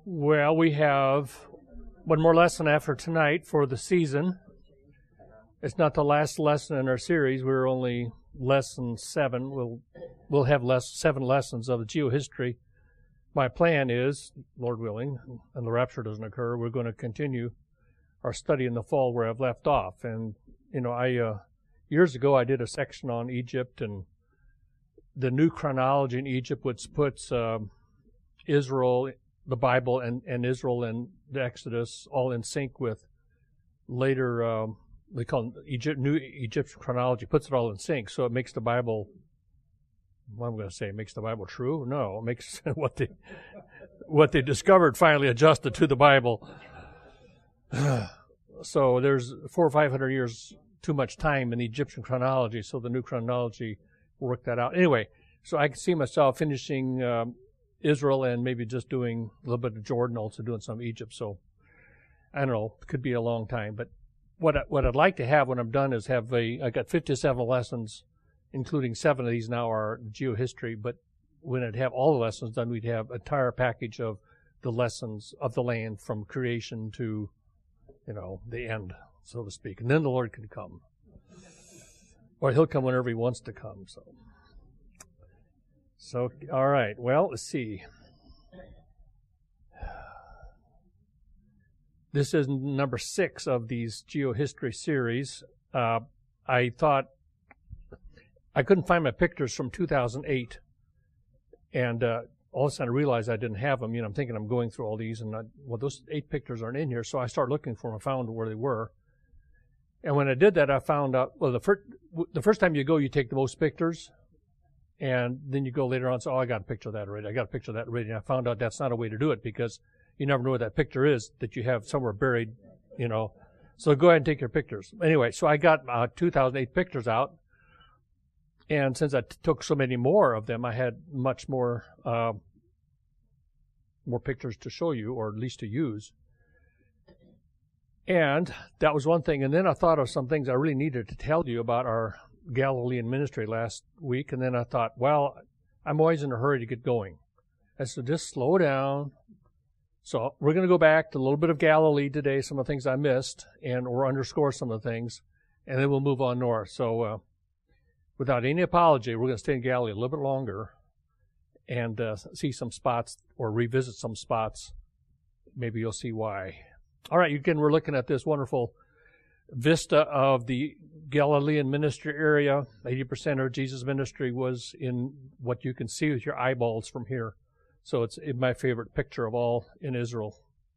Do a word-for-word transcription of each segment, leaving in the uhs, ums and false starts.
Well, we have one more lesson after tonight for the season. It's not the last lesson in our series. We're only lesson seven. We'll we'll have less seven lessons of the geohistory. My plan is, Lord willing, and the rapture doesn't occur, we're going to continue our study in the fall where I've left off. And you know, I uh, years ago I did a section on Egypt and the new chronology in Egypt, which puts uh, Israel, the Bible, and, and Israel and the Exodus all in sync with later, um, they call it Egypt, new Egyptian chronology, puts it all in sync, so it makes the Bible, what I'm going to say, it makes the Bible true? No, it makes what they, what they discovered finally adjusted to the Bible. So there's four or five hundred years too much time in the Egyptian chronology, so the new chronology will work that out. Anyway, so I can see myself finishing um, Israel and maybe just doing a little bit of Jordan, also doing some Egypt. So I don't know, it could be a long time. But what I, what I'd like to have when I'm done is have a, I got fifty-seven lessons, including seven of these now are geohistory. But when I'd have all the lessons done, we'd have an entire package of the lessons of the land from creation to, you know, the end, so to speak. And then the Lord could come. Or he'll come whenever he wants to come. So, so all right. Well, let's see. This is number six of these geohistory series. Uh, I thought I couldn't find my pictures from two thousand eight, and uh, all of a sudden I realized I didn't have them. You know, I'm thinking I'm going through all these, and I, well, those eight pictures aren't in here. So I started looking for them. I found where they were. And when I did that, I found out, well, the first, the first time you go, you take the most pictures, and then you go later on and say, oh, I got a picture of that already. I got a picture of that already. And I found out that's not a way to do it because you never know where that picture is that you have somewhere buried, you know. So go ahead and take your pictures. Anyway, so I got uh, two thousand eight pictures out, and since I t- took so many more of them, I had much more, uh, more pictures to show you, or at least to use. And that was one thing. And then I thought of some things I really needed to tell you about our Galilean ministry last week. And then I thought, well, I'm always in a hurry to get going. I said, just slow down. So we're going to go back to a little bit of Galilee today, some of the things I missed, and or underscore some of the things, and then we'll move on north. So uh, without any apology, we're going to stay in Galilee a little bit longer and uh, see some spots or revisit some spots. Maybe you'll see why. All right, again, we're looking at this wonderful vista of the Galilean ministry area. eighty percent of Jesus' ministry was in what you can see with your eyeballs from here. So it's my favorite picture of all in Israel.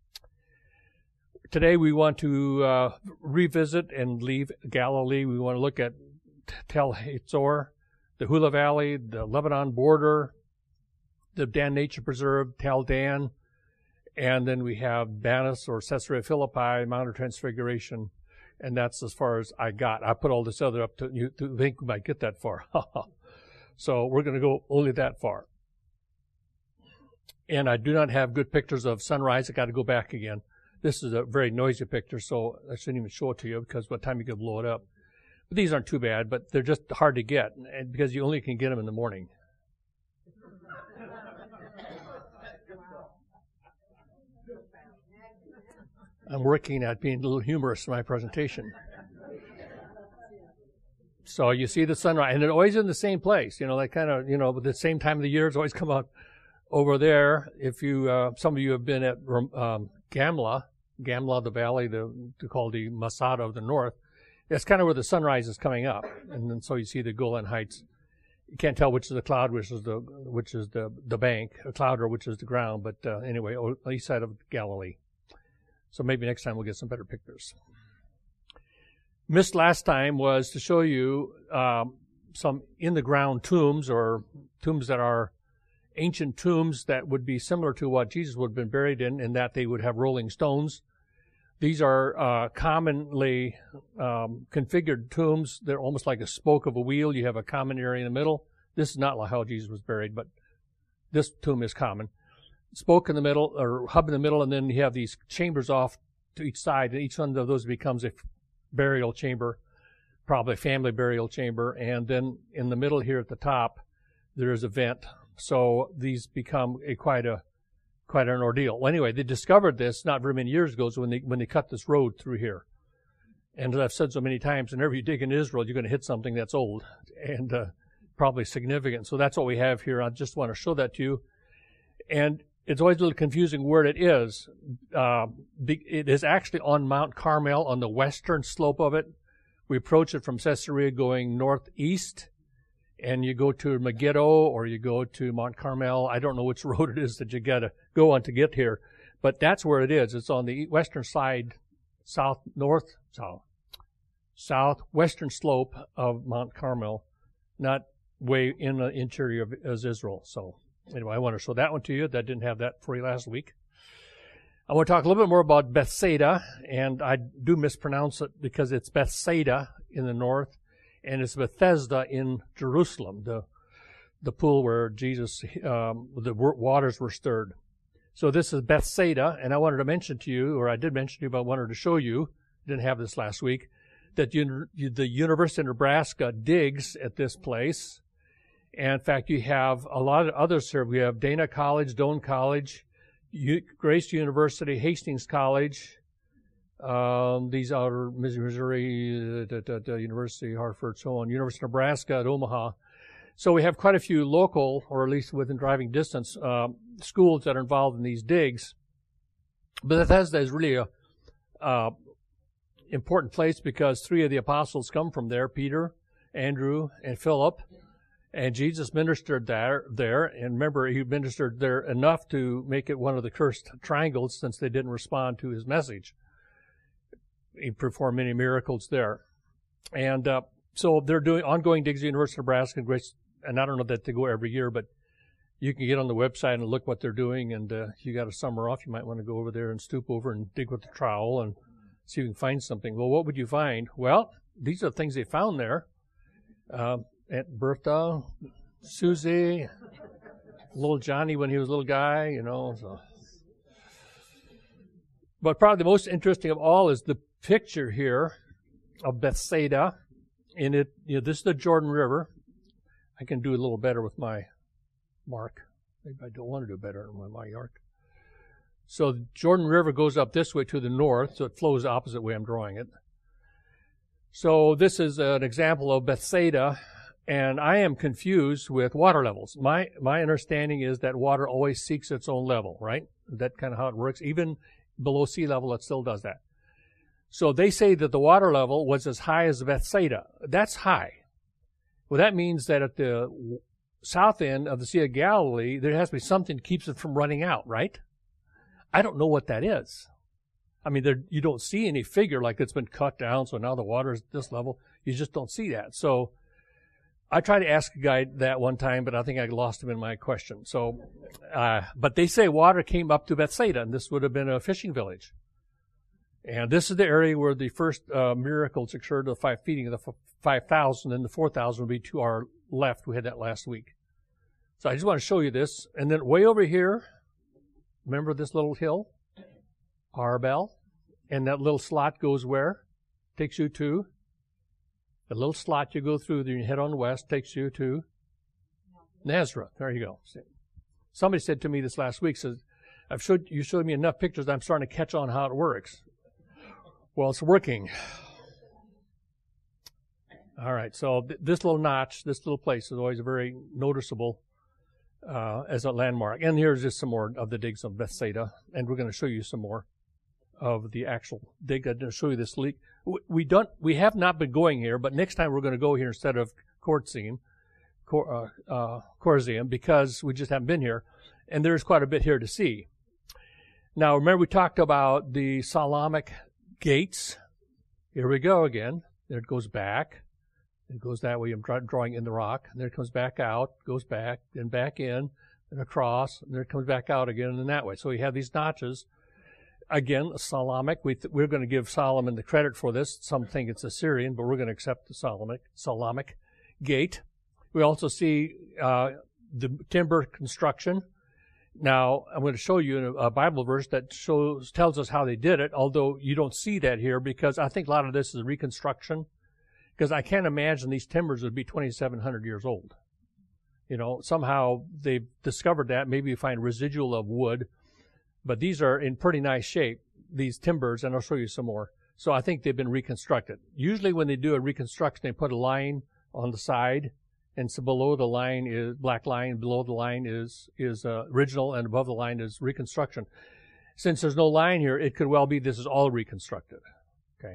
Today we want to uh, revisit and leave Galilee. We want to look at Tel Hazor, the Hula Valley, the Lebanon border, the Dan Nature Preserve, Tel Dan, and then we have Banis or Caesarea Philippi, Mount of Transfiguration, and that's as far as I got. I put all this other up to you to think we might get that far. So we're going to go only that far. And I do not have good pictures of sunrise. I got to go back again. This is a very noisy picture, so I shouldn't even show it to you because by the time you can blow it up. But these aren't too bad, but they're just hard to get and because you only can get them in the morning. I'm working at being a little humorous in my presentation. So you see the sunrise, and it's always in the same place. You know, like kind of, you know, but the same time of the year, it's always come out over there. If you, uh, some of you have been at um, Gamla, Gamla, the valley, the called the Masada of the north. That's kind of where the sunrise is coming up, and then so you see the Golan Heights. You can't tell which is the cloud, which is the which is the the bank, a cloud or which is the ground. But uh, anyway, on the east side of Galilee. So maybe next time we'll get some better pictures. Missed last time was to show you um, some in-the-ground tombs or tombs that are ancient tombs that would be similar to what Jesus would have been buried in, in that they would have rolling stones. These are uh, commonly um, configured tombs. They're almost like a spoke of a wheel. You have a common area in the middle. This is not like how Jesus was buried, but this tomb is common. Spoke in the middle, or hub in the middle, and then you have these chambers off to each side, and each one of those becomes a burial chamber, probably a family burial chamber, and then in the middle here at the top, there is a vent. So these become a quite a quite an ordeal. Well, anyway, they discovered this not very many years ago, so when they when they cut this road through here. And as I've said so many times, whenever you dig in Israel, you're going to hit something that's old and uh, probably significant. So that's what we have here. I just want to show that to you. And it's always a little confusing where it is. Uh, it is actually on Mount Carmel, on the western slope of it. We approach it from Caesarea going northeast, and you go to Megiddo or you go to Mount Carmel. I don't know which road it is that you got to go on to get here, but that's where it is. It's on the western side, south, north, south, southwestern slope of Mount Carmel, not way in the interior of, of Israel. So anyway, I want to show that one to you. That didn't have that for you last week. I want to talk a little bit more about Bethsaida, and I do mispronounce it because it's Bethsaida in the north, and it's Bethesda in Jerusalem, the the pool where Jesus, um, the waters were stirred. So this is Bethsaida, and I wanted to mention to you, or I did mention to you, but I wanted to show you, didn't have this last week, that you, the University of Nebraska digs at this place. And in fact, you have a lot of others here. We have Dana College, Doane College, U- Grace University, Hastings College, um, these are Missouri, uh, the, the University, Hartford, so on, University of Nebraska at Omaha. So we have quite a few local, or at least within driving distance, uh, schools that are involved in these digs. But Bethesda is really a uh, important place because three of the apostles come from there, Peter, Andrew, and Philip. And Jesus ministered there, there, and remember, he ministered there enough to make it one of the cursed triangles since they didn't respond to his message. He performed many miracles there. And uh, so they're doing ongoing digs at the University of Nebraska, and Grace, and I don't know that they go every year, but you can get on the website and look what they're doing, and uh, if you got a summer off, you might want to go over there and stoop over and dig with the trowel and see if you can find something. Well, what would you find? Well, these are the things they found there. Uh, Aunt Bertha, Susie, little Johnny when he was a little guy, you know. So. But probably the most interesting of all is the picture here of Bethsaida. In it, you know, this is the Jordan River. I can do a little better with my mark. Maybe I don't want to do better with my mark. So the Jordan River goes up this way to the north, so it flows the opposite way I'm drawing it. So this is an example of Bethsaida. And I am confused with water levels. My my understanding is that water always seeks its own level, right? That's kind of how it works. Even below sea level, it still does that. So they say that the water level was as high as Bethsaida. That's high. Well, that means that at the south end of the Sea of Galilee, there has to be something that keeps it from running out, right? I don't know what that is. I mean, there, you don't see any figure like it's been cut down, so now the water is at this level. You just don't see that. So I tried to ask a guy that one time, but I think I lost him in my question. So, uh, but they say water came up to Bethsaida, and this would have been a fishing village. And this is the area where the first uh, miracles occurred, the five feeding of the five thousand, and the four thousand would be to our left. We had that last week. So I just want to show you this. And then way over here, remember this little hill? Arbel. And that little slot goes where? Takes you to? The little slot you go through, then you head on west, takes you to Nazareth. There you go. Somebody said to me this last week, says, I've showed, you showed me enough pictures, I'm starting to catch on how it works. Well, it's working. All right, so th- this little notch, this little place is always very noticeable uh, as a landmark. And here's just some more of the digs of Bethsaida, and we're going to show you some more of the actual dig. I'm going to show you this leak. We don't. We have not been going here, but next time we're going to go here instead of Chorazin, Cor, uh, uh, Chorazin, because we just haven't been here, and there's quite a bit here to see. Now, remember we talked about the Solomonic gates. Here we go again. There it goes back. It goes that way. I'm drawing in the rock. And there it comes back out, goes back, then back in, and across, and there it comes back out again, and that way. So you have these notches. Again, Solomonic. We th- we're going to give Solomon the credit for this. Some think it's Assyrian, but we're going to accept the Solomonic, Solomonic gate. We also see uh, the timber construction. Now, I'm going to show you a Bible verse that shows tells us how they did it, although you don't see that here because I think a lot of this is reconstruction, because I can't imagine these timbers would be twenty-seven hundred years old. You know, somehow they've discovered that. Maybe you find residual of wood. But these are in pretty nice shape, these timbers, and I'll show you some more. So I think they've been reconstructed. Usually when they do a reconstruction, they put a line on the side, and so below the line is black line, below the line is is uh, original, and above the line is reconstruction. Since there's no line here, it could well be this is all reconstructed. Okay.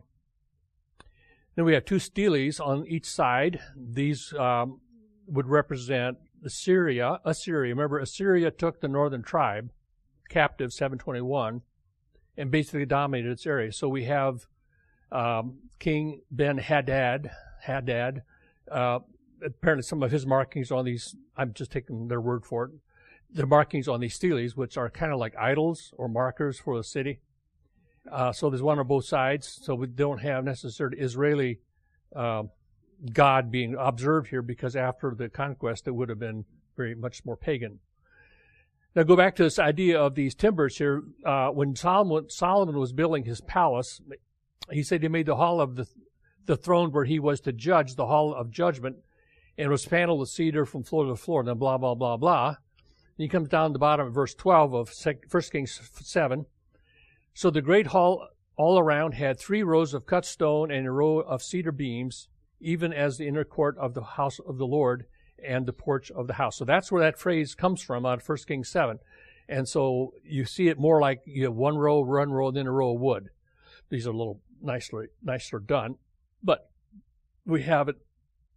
Then we have two steles on each side. These um, would represent Assyria. Assyria. Remember, Assyria took the northern tribe captive, seven twenty-one, and basically dominated its area. So we have um, King Ben-Hadad, Hadad. Uh, apparently some of his markings on these, I'm just taking their word for it, the markings on these steles, which are kind of like idols or markers for the city. Uh, so there's one on both sides. So we don't have necessarily Israeli uh, God being observed here, because after the conquest, it would have been very much more pagan. Now go back to this idea of these timbers here. Uh, when Solomon, Solomon was building his palace, he said he made the hall of the, the throne where he was to judge, the hall of judgment, and it was paneled with cedar from floor to floor, and then blah, blah, blah, blah. And he comes down to the bottom of verse twelve of First Kings seven. So the great hall all around had three rows of cut stone and a row of cedar beams, even as the inner court of the house of the Lord and the porch of the house. So that's where that phrase comes from out of First Kings seven. And so you see it more like you have one row, one row, then a row of wood. These are a little nicer, nicer done. But we have it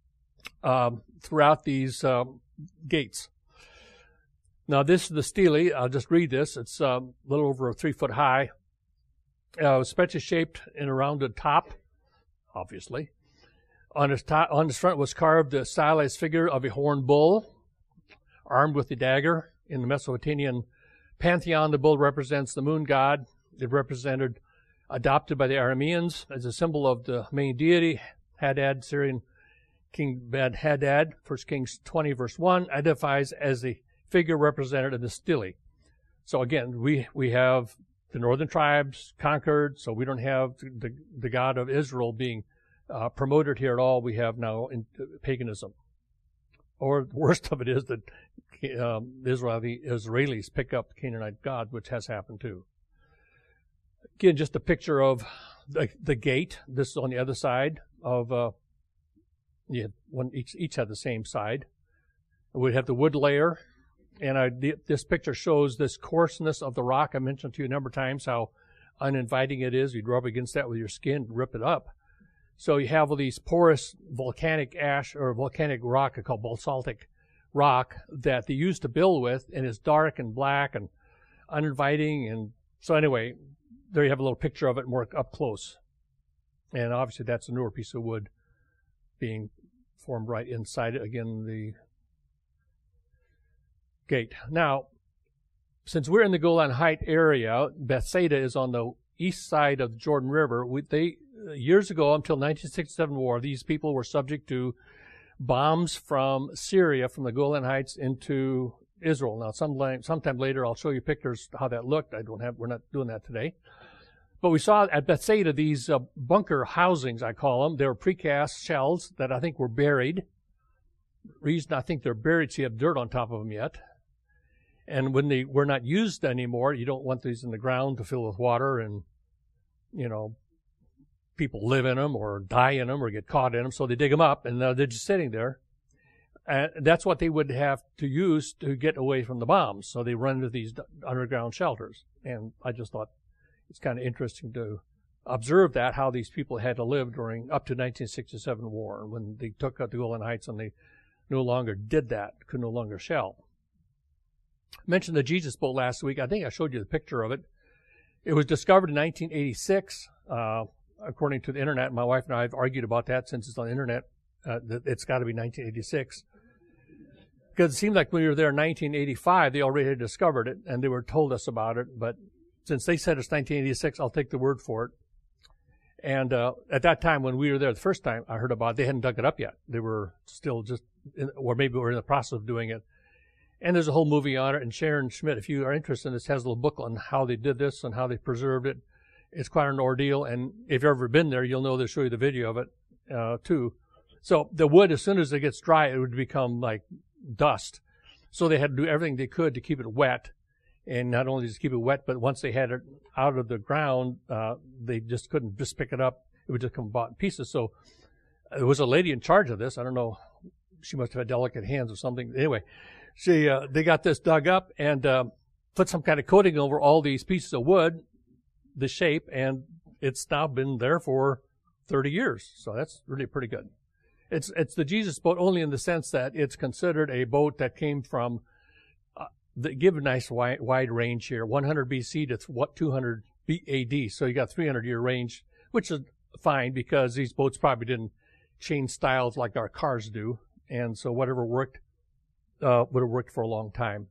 um, throughout these um, gates. Now this is the stele. I'll just read this. It's um, a little over three foot high. Uh, especially shaped in a rounded top, obviously. On his, top, on his front was carved the stylized figure of a horned bull, armed with a dagger. In the Mesopotamian pantheon, the bull represents the moon god. It represented, adopted by the Arameans as a symbol of the main deity, Hadad, Syrian King Ben-Hadad. First Kings twenty, verse one, identifies as the figure represented in the stele. So again, we, we have the northern tribes conquered, so we don't have the, the God of Israel being uh, promoted here at all. We have now in, uh, paganism. Or the worst of it is that um, the Israeli, Israelis pick up the Canaanite God, which has happened too. Again, just a picture of the, the gate. This is on the other side of, uh, you had one, each, each had the same side. We'd have the wood layer. And I, this picture shows this coarseness of the rock. I mentioned to you a number of times how uninviting it is. You'd rub against that with your skin, rip it up. So you have all these porous volcanic ash or volcanic rock called basaltic rock that they used to build with, and it's dark and black and uninviting. And so anyway, there you have a little picture of it more up close. And obviously that's a newer piece of wood being formed right inside it. Again, the gate. Now, since we're in the Golan Heights area, Bethsaida is on the east side of the Jordan River. We, they years ago, until nineteen sixty-seven war, these people were subject to bombs from Syria, from the Golan Heights into Israel. Now, sometime, sometime later, I'll show you pictures how that looked. I don't have. We're not doing that today. But we saw at Bethsaida these uh, bunker housings, I call them. They were precast shells that I think were buried. Reason I think they're buried, so you have dirt on top of them yet. And when they were not used anymore, you don't want these in the ground to fill with water and, you know, people live in them or die in them or get caught in them. So they dig them up, and uh, they're just sitting there. And that's what they would have to use to get away from the bombs. So they run into these underground shelters. And I just thought it's kind of interesting to observe that, how these people had to live during up to nineteen sixty-seven war, when they took out the Golan Heights and they no longer did that, could no longer shell. I mentioned the Jesus boat last week. I think I showed you the picture of it. It was discovered in nineteen eighty-six, uh, according to the internet. My wife and I have argued about that since it's on the internet. Uh, that it's got to be nineteen eighty-six. Because it seemed like when we were there in nineteen eighty-five, they already had discovered it, and they were told us about it. But since they said it's nineteen eighty-six, I'll take the word for it. And uh, at that time, when we were there the first time, I heard about it, they hadn't dug it up yet. They were still just, in, or maybe were in the process of doing it. And there's a whole movie on it. And Sharon Schmidt, if you are interested in this, has a little book on how they did this and how they preserved it. It's quite an ordeal. And if you've ever been there, you'll know they'll show you the video of it, uh, too. So the wood, as soon as it gets dry, it would become like dust. So they had to do everything they could to keep it wet. And not only just keep it wet, but once they had it out of the ground, uh, they just couldn't just pick it up. It would just come out in pieces. So there was a lady in charge of this. I don't know. She must have had delicate hands or something. Anyway, she uh, they got this dug up and uh, put some kind of coating over all these pieces of wood, the shape, and it's now been there for thirty years. So that's really pretty good. It's it's the Jesus boat only in the sense that it's considered a boat that came from, uh, the, give a nice wide, wide range here, one hundred B C to what two hundred A D. So you got three hundred year range, which is fine because these boats probably didn't change styles like our cars do. And so whatever worked uh, would have worked for a long time.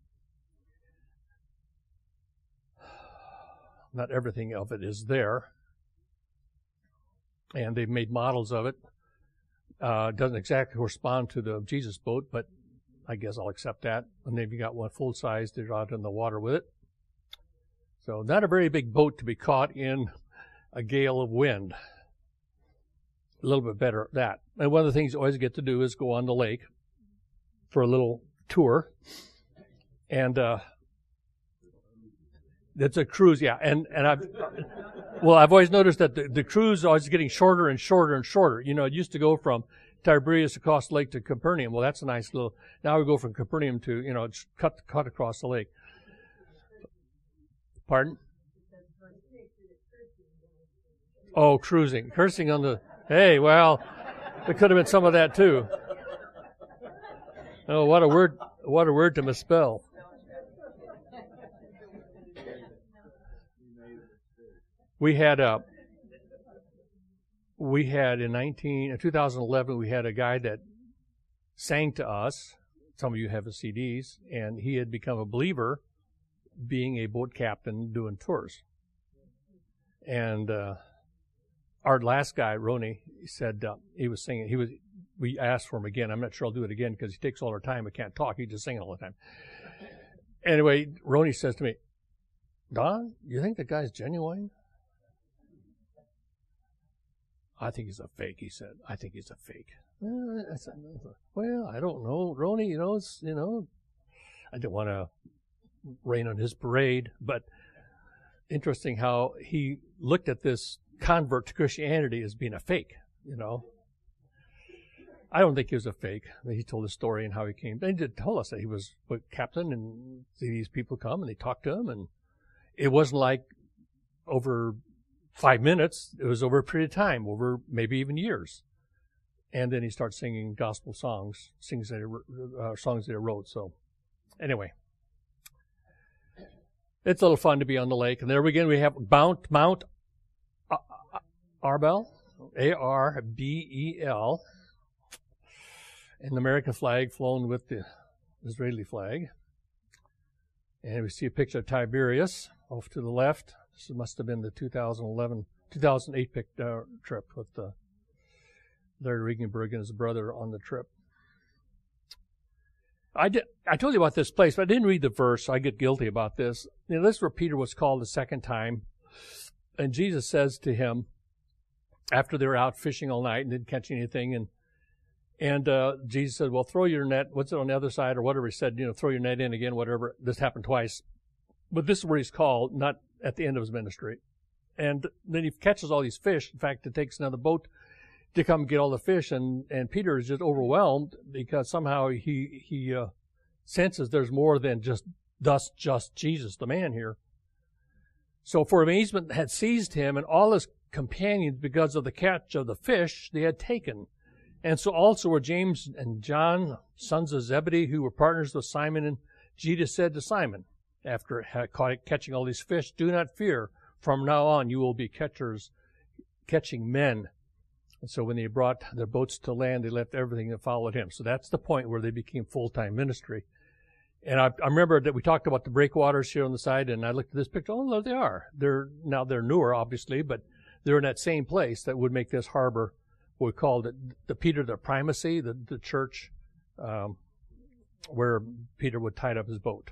Not everything of it is there. And they've made models of it. Uh, doesn't exactly correspond to the Jesus boat, but I guess I'll accept that. And they've got one full size. They're out in the water with it. So not a very big boat to be caught in a gale of wind. A little bit better at that. And one of the things you always get to do is go on the lake for a little tour. And uh, it's a cruise, yeah. And and I've well, I've always noticed that the, the cruise is always getting shorter and shorter and shorter. You know, it used to go from Tiberias across the lake to Capernaum. Well, that's a nice little. Now we go from Capernaum to, you know, it's cut cut across the lake. Pardon? Oh, cruising, cursing on the. Hey, well, there could have been some of that too. Oh, what a word! What a word to misspell. We had a. We had in nineteen, in two thousand eleven, we had a guy that sang to us. Some of you have his C Ds, and he had become a believer, being a boat captain doing tours. And uh, our last guy, Ronnie, he said uh, he was singing. He was. We asked for him again. I'm not sure I'll do it again because he takes all our time. I can't talk. He's just singing all the time. Anyway, Ronnie says to me, "Don, you think the guy's genuine?" I think he's a fake, he said. I think he's a fake. Well, I, said, well, I don't know. Ronnie, you know, it's, you know, I didn't want to rain on his parade, but interesting how he looked at this convert to Christianity as being a fake, you know. I don't think he was a fake. He told his story and how he came. They did tell us that he was a captain and these people come and they talk to him, and it wasn't like over five minutes. It was over a period of time, over maybe even years. And then he starts singing gospel songs, sings that he, uh, songs that he wrote. So anyway, it's a little fun to be on the lake. And there again, we have Mount, Mount Arbel, A R B E L, and the American flag flown with the Israeli flag. And we see a picture of Tiberias off to the left. This must have been the two thousand eleven, two thousand eight pick, uh, trip with uh, Larry Regenberg and his brother on the trip. I did. I told you about this place, but I didn't read the verse, so I get guilty about this. You know, this is where Peter was called the second time, and Jesus says to him, after they were out fishing all night and didn't catch anything, and and uh, Jesus said, "Well, throw your net. What's it on the other side, or whatever he said? You know, throw your net in again, whatever." This happened twice, but this is where he's called, not at the end of his ministry. And then he catches all these fish. In fact, it takes another boat to come get all the fish, and, and Peter is just overwhelmed because somehow he he uh, senses there's more than just thus just Jesus, the man here. So for amazement had seized him and all his companions because of the catch of the fish they had taken. And so also were James and John, sons of Zebedee, who were partners with Simon. And Jesus said to Simon, after catching all these fish, "Do not fear. From now on, you will be catchers, catching men." And so when they brought their boats to land, they left everything and followed him. So that's the point where they became full-time ministry. And I, I remember that we talked about the breakwaters here on the side, and I looked at this picture. Oh, there they are. They're now they're newer, obviously, but they're in that same place that would make this harbor. We called it the Peter the Primacy, the the church um, where Peter would tie up his boat.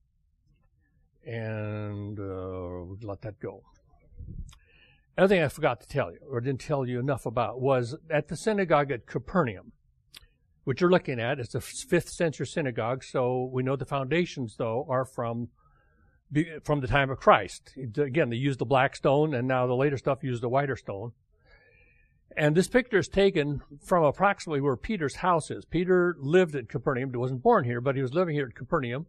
And uh, we'll let that go. Another thing I forgot to tell you, or didn't tell you enough about, was at the synagogue at Capernaum, which you're looking at. It's a fifth century synagogue, so we know the foundations, though, are from be, from the time of Christ. Again, they used the black stone, and now the later stuff used the whiter stone. And this picture is taken from approximately where Peter's house is. Peter lived at Capernaum. He wasn't born here, but he was living here at Capernaum.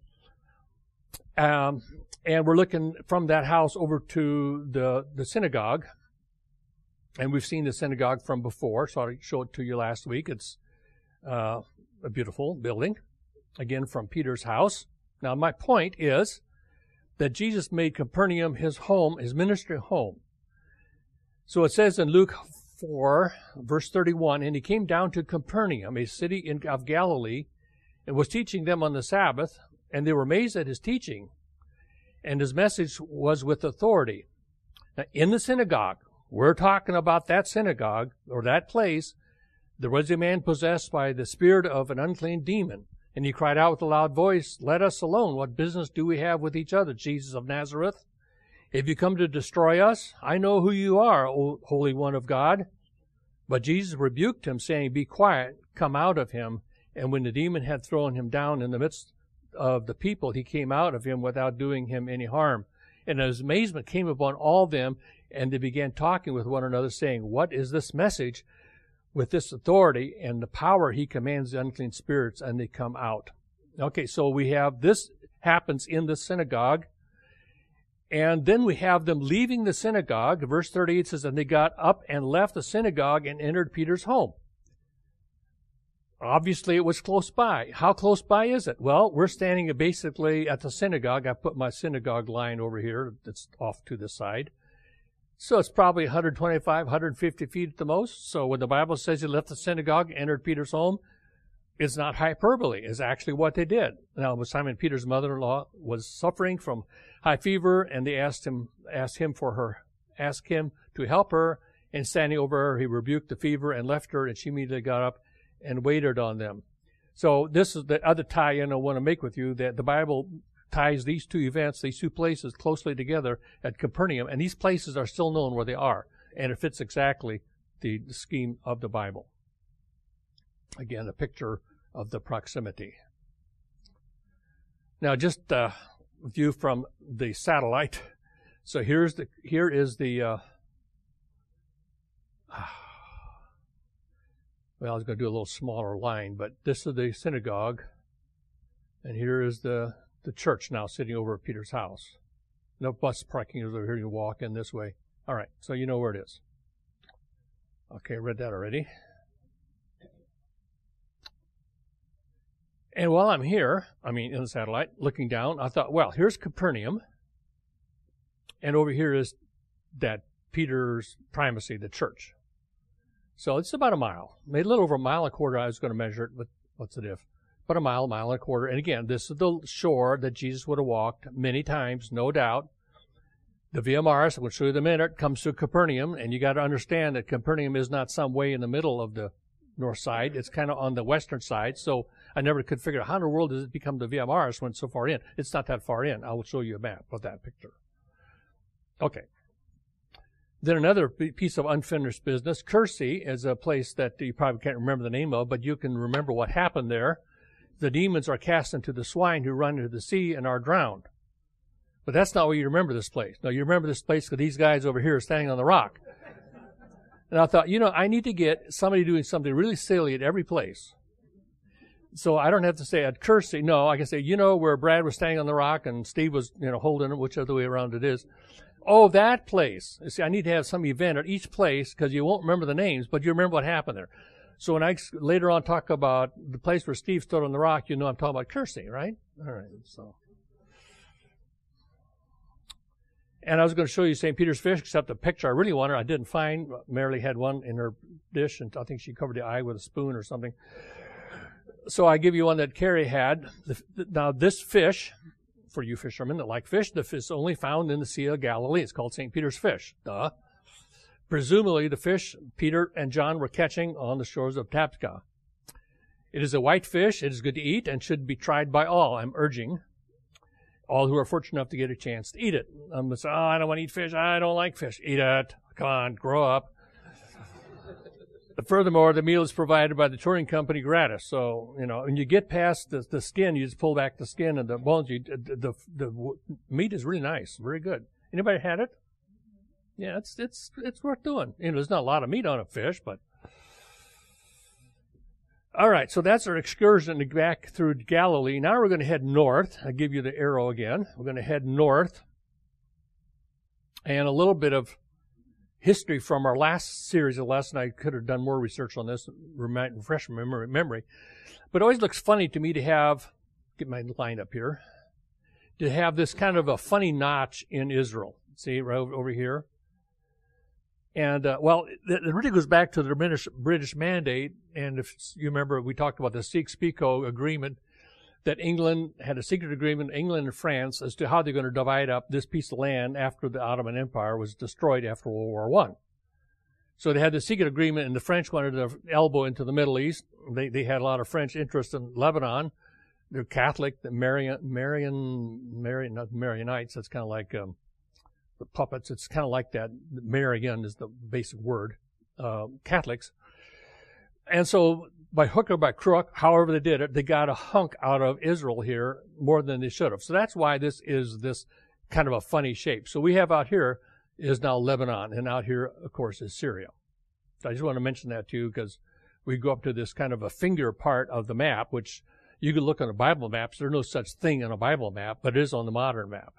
Um, and we're looking from that house over to the, the synagogue. And we've seen the synagogue from before, so I showed it to you last week. It's uh, a beautiful building, again, from Peter's house. Now, my point is that Jesus made Capernaum his home, his ministry home. So it says in Luke four, verse thirty-one, and he came down to Capernaum, a city in, of Galilee, and was teaching them on the Sabbath, and they were amazed at his teaching, and his message was with authority. Now, in the synagogue, we're talking about that synagogue, or that place, there was a man possessed by the spirit of an unclean demon, and he cried out with a loud voice, "Let us alone. What business do we have with each other, Jesus of Nazareth? If you come to destroy us, I know who you are, O Holy One of God." But Jesus rebuked him, saying, "Be quiet, come out of him." And when the demon had thrown him down in the midst of the people, he came out of him without doing him any harm. And his amazement came upon all them, and they began talking with one another, saying, "What is this message with this authority and the power he commands the unclean spirits, and they come out?" Okay, so we have this happens in the synagogue. And then we have them leaving the synagogue. Verse thirty-eight says, and they got up and left the synagogue and entered Peter's home. Obviously, it was close by. How close by is it? Well, we're standing basically at the synagogue. I put my synagogue line over here. It's off to the side. So it's probably one hundred twenty-five, one hundred fifty feet at the most. So when the Bible says he left the synagogue, entered Peter's home, it's not hyperbole. It's actually what they did. Now, Simon Peter's mother-in-law was suffering from high fever, and they asked him, asked him for her, asked him to help her. And standing over her, he rebuked the fever and left her, and she immediately got up and waited on them. So this is the other tie-in I want to make with you, that the Bible ties these two events, these two places, closely together at Capernaum, and these places are still known where they are, and it fits exactly the, the scheme of the Bible. Again, a picture of the proximity. Now, just a view from the satellite. So here's the here is the. Uh, well, I was going to do a little smaller line, but this is the synagogue, and here is the the church now sitting over at Peter's house. No bus parking is over here. You walk in this way. All right, so you know where it is. Okay, read that already. And while I'm here, I mean, in the satellite, looking down, I thought, well, here's Capernaum, and over here is that Peter's primacy, the church. So it's about a mile, maybe a little over a mile and a quarter. I was going to measure it, but what's the diff? But a mile, mile and a quarter. And again, this is the shore that Jesus would have walked many times, no doubt. The Via Maris, we'll show you in a minute, comes to Capernaum, and you got to understand that Capernaum is not some way in the middle of the north side. It's kind of on the western side. So I never could figure out how in the world does it become the Via Maris when it's so far in. It's not that far in. I will show you a map of that picture. Okay. Then another piece of unfinished business. Kersey is a place that you probably can't remember the name of, but you can remember what happened there. The demons are cast into the swine who run into the sea and are drowned. But that's not where you remember this place. No, you remember this place because these guys over here are standing on the rock. And I thought, you know, I need to get somebody doing something really silly at every place. So I don't have to say at Kersey. No, I can say, you know, where Brad was standing on the rock and Steve was, you know, holding it, whichever way around it is. Oh, that place. You see, I need to have some event at each place because you won't remember the names, but you remember what happened there. So when I later on talk about the place where Steve stood on the rock, you know I'm talking about Kersey, right? All right, so. And I was going to show you Saint Peter's fish, except the picture I really wanted, I didn't find. Marilee had one in her dish, and I think she covered the eye with a spoon or something. So I give you one that Carrie had. Now, this fish, for you fishermen that like fish, the fish is only found in the Sea of Galilee. It's called Saint Peter's fish. Duh. Presumably, the fish Peter and John were catching on the shores of Tapska. It is a white fish. It is good to eat and should be tried by all. I'm urging all who are fortunate enough to get a chance to eat it. I'm going to say, oh, I don't want to eat fish. I don't like fish. Eat it. Come on, grow up. Furthermore, the meal is provided by the touring company gratis. So, you know, when you get past the, the skin, you just pull back the skin and the bones. You, the, the the meat is really nice, very good. Anybody had it? Yeah, it's it's it's worth doing. You know, there's not a lot of meat on a fish, but all right. So that's our excursion back through Galilee. Now we're going to head north. I'll give you the arrow again. We're going to head north, and a little bit of history from our last series of lessons. I could have done more research on this, remind, refresh my memory, memory. But it always looks funny to me to have, get my line up here, to have this kind of a funny notch in Israel. See, right over here? And, uh, well, it, it really goes back to the British, British mandate. And if you remember, we talked about the Sykes-Picot agreement, that England had a secret agreement, England and France, as to how they're going to divide up this piece of land after the Ottoman Empire was destroyed after World War One. So they had the secret agreement, and the French wanted to elbow into the Middle East. They they had a lot of French interest in Lebanon. They're Catholic, the Marian, Marian, Marian, not Marianites. That's kind of like um, the puppets. It's kind of like that. Marian is the basic word. Uh, Catholics. And so, by hook or by crook, however they did it, they got a hunk out of Israel here more than they should have. So that's why this is this kind of a funny shape. So we have out here is now Lebanon, and out here, of course, is Syria. So I just want to mention that to you because we go up to this kind of a finger part of the map, which you could look on the Bible maps. There's no such thing on a Bible map, but it is on the modern map.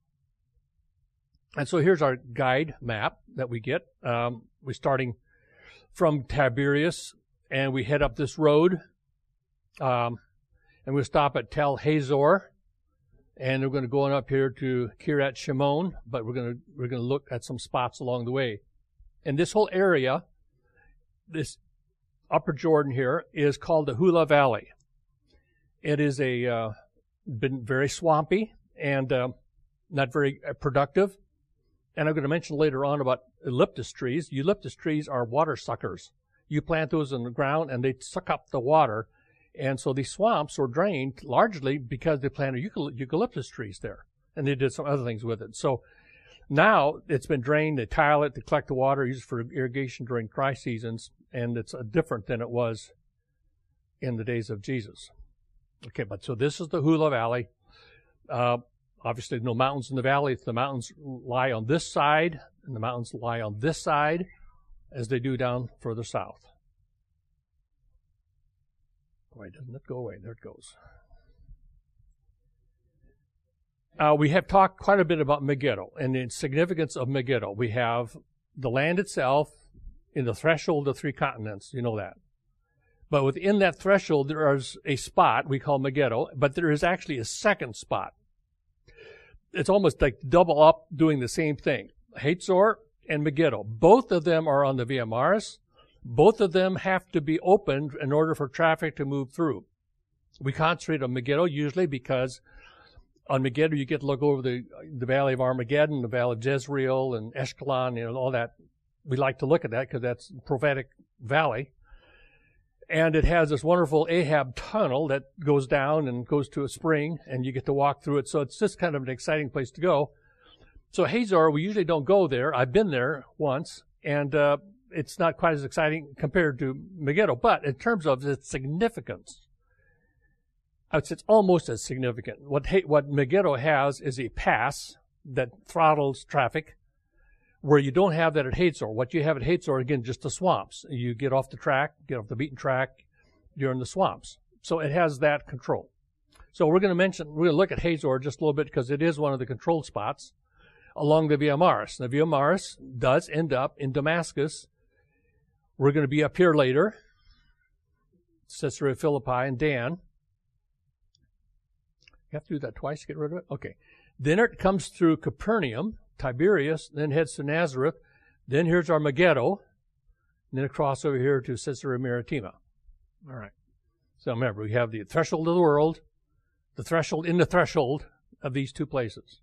And so here's our guide map that we get. Um, we're starting from Tiberias, and we head up this road, um, and we'll stop at Tel Hazor, and we're going to go on up here to Kiryat Shimon, but we're going to we're going to look at some spots along the way. And this whole area, this Upper Jordan here, is called the Hula Valley. It is a uh, been very swampy and uh, not very productive. And I'm going to mention later on about eucalyptus trees. Eucalyptus trees are water suckers. You plant those in the ground, and they suck up the water. And so these swamps were drained largely because they planted eucalyptus trees there. And they did some other things with it. So now it's been drained. They tile it to collect the water, use it for irrigation during dry seasons. And it's uh, different than it was in the days of Jesus. Okay, but so this is the Hula Valley. Uh, obviously, no mountains in the valley. The mountains lie on this side, and the mountains lie on this side, as they do down further south. Why doesn't it go away? There it goes. Uh, we have talked quite a bit about Megiddo and the significance of Megiddo. We have the land itself in the threshold of three continents. You know that. But within that threshold, there is a spot we call Megiddo, but there is actually a second spot. It's almost like double up doing the same thing. Hazor and Megiddo. Both of them are on the Via Maris. Both of them have to be opened in order for traffic to move through. We concentrate on Megiddo usually because on Megiddo you get to look over the the valley of Armageddon, the valley of Jezreel, and Eshkelon, you know, all that. We like to look at that because that's a prophetic valley. And it has this wonderful Ahab tunnel that goes down and goes to a spring, and you get to walk through it. So it's just kind of an exciting place to go. So Hazor, we usually don't go there. I've been there once, and uh, it's not quite as exciting compared to Megiddo. But in terms of its significance, it's, it's almost as significant. What what Megiddo has is a pass that throttles traffic, where you don't have that at Hazor. What you have at Hazor, again, just the swamps. You get off the track, get off the beaten track, you're in the swamps. So it has that control. So we're going to mention, we're going to look at Hazor just a little bit because it is one of the controlled spots along the Via Maris. The Via Maris does end up in Damascus. We're going to be up here later, Caesarea Philippi and Dan. You have to do that twice to get rid of it? Okay. Then it comes through Capernaum, Tiberias, then heads to Nazareth. Then here's our Megiddo. And then across over here to Caesarea Maritima. All right. So remember, we have the threshold of the world, the threshold in the threshold of these two places.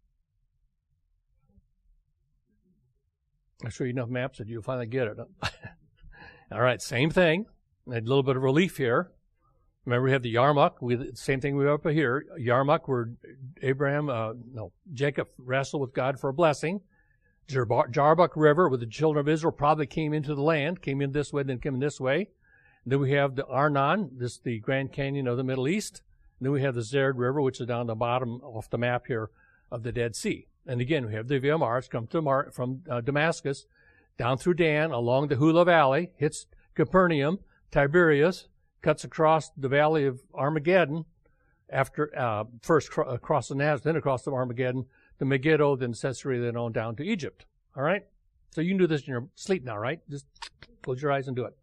I'll show you enough maps that you'll finally get it. All right, same thing. A little bit of relief here. Remember, we have the Yarmuk. We, same thing we have up here. Yarmuk, where Abraham, uh, no, Jacob wrestled with God for a blessing. Jarbar- Jarbuk River, where the children of Israel probably came into the land, came in this way, then came in this way. Then we have the Arnon, this is the Grand Canyon of the Middle East. And then we have the Zerd River, which is down the bottom off the map here of the Dead Sea. And again, we have the Via Maris come to Mar- from uh, Damascus, down through Dan, along the Hula Valley, hits Capernaum, Tiberias, cuts across the valley of Armageddon, after uh, first cr- across the Nazareth, then across the Armageddon, the Megiddo, then Caesarea, then on down to Egypt. All right? So you can do this in your sleep now, right? Just close your eyes and do it.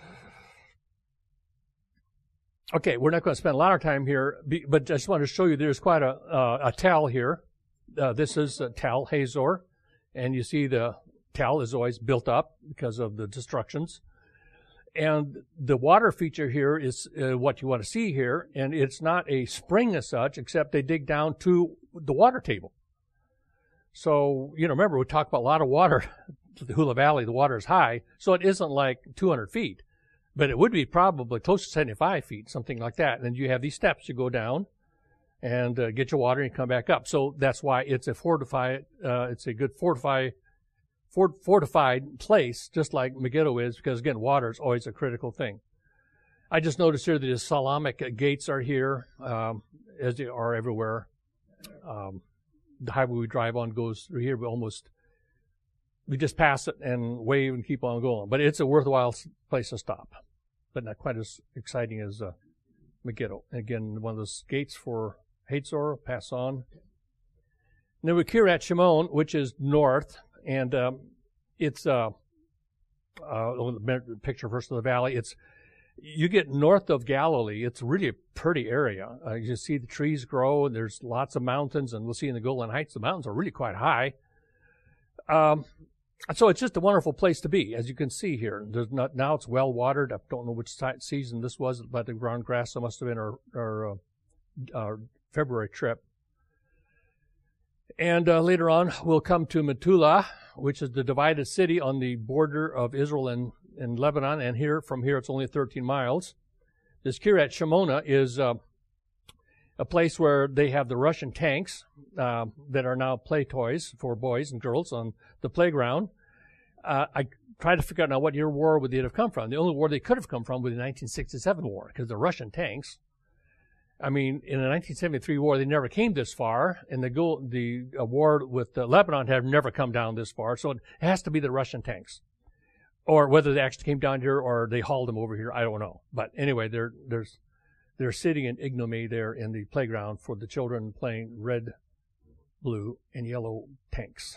Okay, we're not going to spend a lot of time here, but I just wanted to show you there's quite a, uh, a tell here. Uh, this is a Tel Hazor, and you see the Tel is always built up because of the destructions. And the water feature here is uh, what you want to see here, and it's not a spring as such, except they dig down to the water table. So, you know, remember, we talked about a lot of water. The Hula Valley, the water is high, so it isn't like two hundred feet. But it would be probably close to seventy-five feet, something like that. And then you have these steps. You go down and uh, get your water and you come back up. So that's why it's a fortified, uh, it's a good fortified, fort, fortified place, just like Megiddo is, because, again, water is always a critical thing. I just noticed here that the Salamic gates are here, um, as they are everywhere. Um, the highway we drive on goes through here. We almost, we just pass it and wave and keep on going. But it's a worthwhile place to stop, but not quite as exciting as uh, Megiddo. Again, one of those gates for Hazor, pass on. And then we Kiryat Shimon, which is north, and um, it's uh, uh, picture first of the valley. It's you get north of Galilee. It's really a pretty area. Uh, you see the trees grow, and there's lots of mountains, and we'll see in the Golan Heights the mountains are really quite high. Um, So it's just a wonderful place to be, as you can see here. There's not, now it's well watered. I don't know which season this was, but the ground grass, so must have been our, our, uh, our February trip. And uh, later on, we'll come to Metula, which is the divided city on the border of Israel and, and Lebanon. And here, from here, it's only thirteen miles. This Kiryat Shimona is uh, a place where they have the Russian tanks uh, that are now play toys for boys and girls on the playground. Uh, I tried to figure out now what year war would they have come from. The only war they could have come from was the nineteen sixty-seven war, because the Russian tanks, I mean, in the nineteen seventy-three war, they never came this far, and the go, the uh, war with uh, Lebanon have never come down this far, so it has to be the Russian tanks. Or whether they actually came down here or they hauled them over here, I don't know. But anyway, there, there's they're sitting in ignominy there in the playground for the children playing red, blue, and yellow tanks.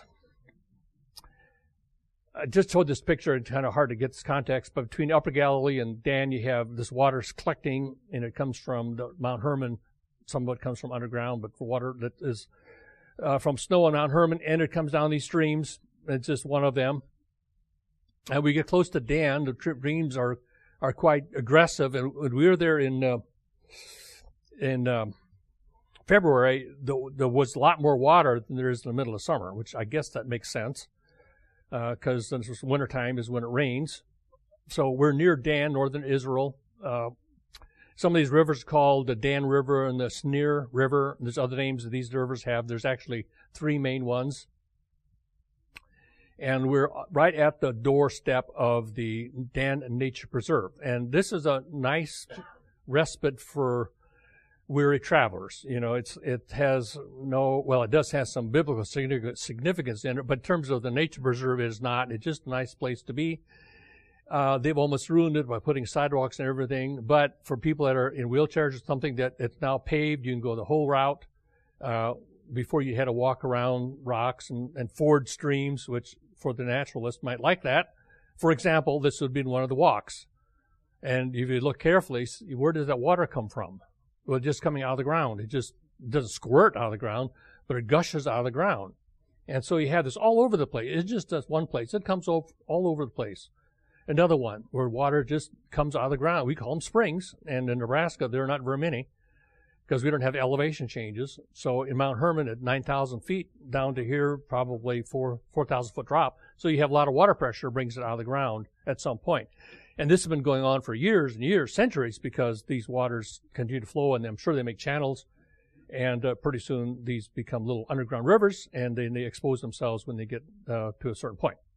I just showed this picture. It's kind of hard to get this context, but between Upper Galilee and Dan, you have this water collecting, and it comes from the Mount Hermon. Some of it comes from underground, but for water that is uh, from snow on Mount Hermon, and it comes down these streams. It's just one of them. And we get close to Dan. The streams are are quite aggressive, and we were there in uh, in um, February. The, there was a lot more water than there is in the middle of summer, which I guess that makes sense. Because uh, wintertime is when it rains. So we're near Dan, northern Israel. Uh, some of these rivers are called the Dan River and the Snir River. There's other names that these rivers have. There's actually three main ones. And we're right at the doorstep of the Dan Nature Preserve. And this is a nice respite for weary travelers. You know, it's it has no, well, it does have some biblical significance in it, but in terms of the nature preserve, it is not. It's just a nice place to be. Uh, they've almost ruined it by putting sidewalks and everything, but for people that are in wheelchairs or something that it's now paved, you can go the whole route. Uh, before you had to walk around rocks and, and ford streams, which for the naturalist might like that. For example, this would be one of the walks. And if you look carefully, where does that water come from? Well, just coming out of the ground. It just doesn't squirt out of the ground, but it gushes out of the ground. And so you have this all over the place. It's just this one place. It comes all over the place. Another one where water just comes out of the ground. We call them springs. And in Nebraska, there are not very many because we don't have elevation changes. So in Mount Hermon at nine thousand feet down to here, probably four four thousand foot drop. So you have a lot of water pressure brings it out of the ground at some point. And this has been going on for years and years, centuries, because these waters continue to flow, and I'm sure they make channels And uh, pretty soon these become little underground rivers, and then they expose themselves when they get uh, to a certain point.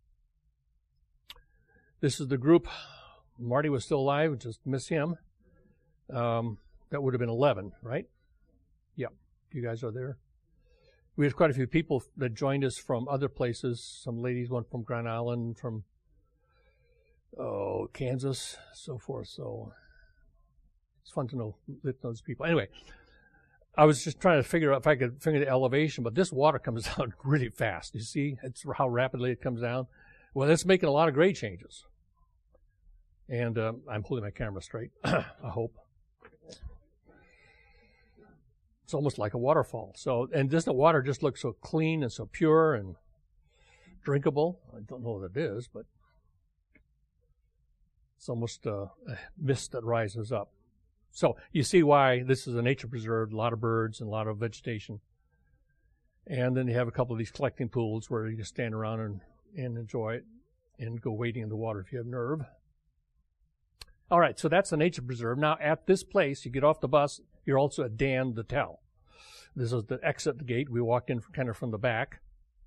This is the group. Marty was still alive, just miss him. Um, that would have been eleven, right? Yep, you guys are there. We had quite a few people that joined us from other places. Some ladies went from Grand Island, from oh Kansas, so forth. So it's fun to know those people. Anyway, I was just trying to figure out if I could figure the elevation, but this water comes down really fast. You see, it's how rapidly it comes down. Well, it's making a lot of grade changes. And uh, I'm holding my camera straight, I hope. It's almost like a waterfall. So, and doesn't the water just look so clean and so pure and drinkable? I don't know what it is, but it's almost uh, a mist that rises up. So you see why this is a nature preserve, a lot of birds and a lot of vegetation. And then you have a couple of these collecting pools where you can stand around and, and enjoy it and go wading in the water if you have nerve. All right, so that's the nature preserve. Now, at this place, you get off the bus, you're also at Dan the Tell. This is the exit gate. We walk in kind of from the back.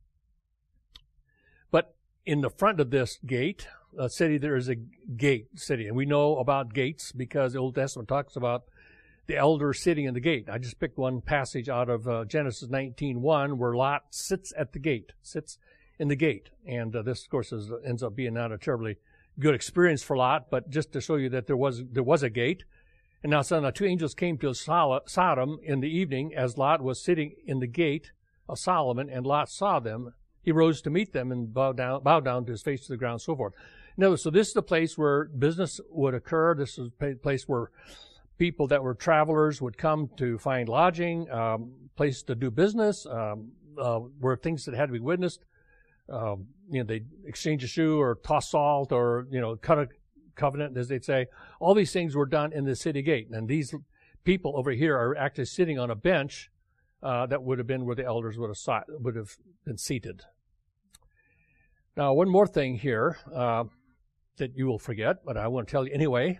But in the front of this gate, a city, there is a gate city. And we know about gates because the Old Testament talks about the elder sitting in the gate. I just picked one passage out of uh, Genesis nineteen one where Lot sits at the gate, sits in the gate. And uh, this, of course, is, ends up being not a terribly good experience for Lot, but just to show you that there was there was a gate. And now, so now two angels came to Sodom in the evening as Lot was sitting in the gate of Solomon, and Lot saw them. He rose to meet them and bowed down, bowed down to his face to the ground, and so forth. No, so this is the place where business would occur. This is a place where people that were travelers would come to find lodging, um, place to do business, um, uh, where things that had to be witnessed. Um, you know, they exchange a shoe or toss salt or, you know, cut a covenant, as they'd say. All these things were done in the city gate. And these people over here are actually sitting on a bench uh, that would have been where the elders would have, sat, would have been seated. Now, one more thing here uh, that you will forget, but I want to tell you anyway.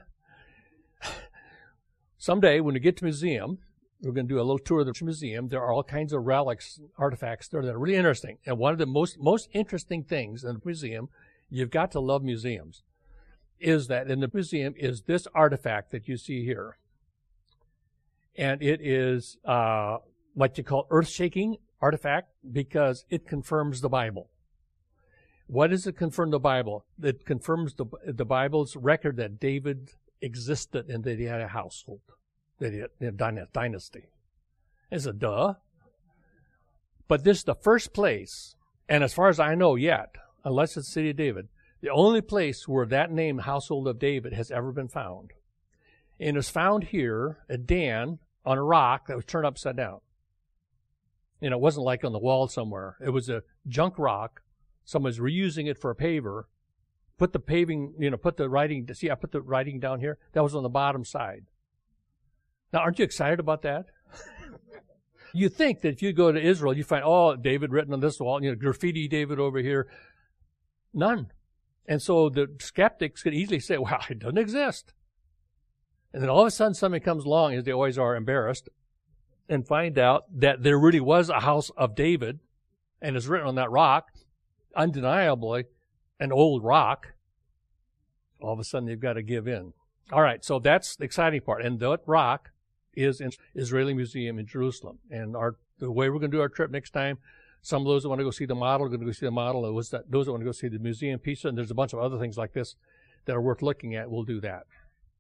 Someday, when we get to the museum, we're going to do a little tour of the museum. There are all kinds of relics, artifacts there that are really interesting. And one of the most most interesting things in the museum, you've got to love museums, is that in the museum is this artifact that you see here. And it is uh, what you call earth-shaking artifact because it confirms the Bible. What does it confirm the Bible? It confirms the, the Bible's record that David existed and that he had a household. That he had a dynasty. It's a duh. But this is the first place, and as far as I know yet, unless it's the city of David, the only place where that name, household of David, has ever been found. And it's found here at Dan on a rock that was turned upside down. And it wasn't like on the wall somewhere. It was a junk rock. Someone's reusing it for a paver. Put the paving, you know, put the writing, see, I put the writing down here. That was on the bottom side. Now, aren't you excited about that? You think that if you go to Israel, you find, oh, David written on this wall, you know, graffiti David over here. None. And so the skeptics could easily say, well, it doesn't exist. And then all of a sudden somebody comes along, as they always are, embarrassed, and find out that there really was a house of David, and it's written on that rock, undeniably an old rock. All of a sudden they've got to give in. All right, so that's the exciting part. And that rock is in Israeli Museum in Jerusalem. And our the way we're going to do our trip next time, some of those that want to go see the model are going to go see the model. It was that, those that want to go see the museum piece, and there's a bunch of other things like this that are worth looking at. We'll do that.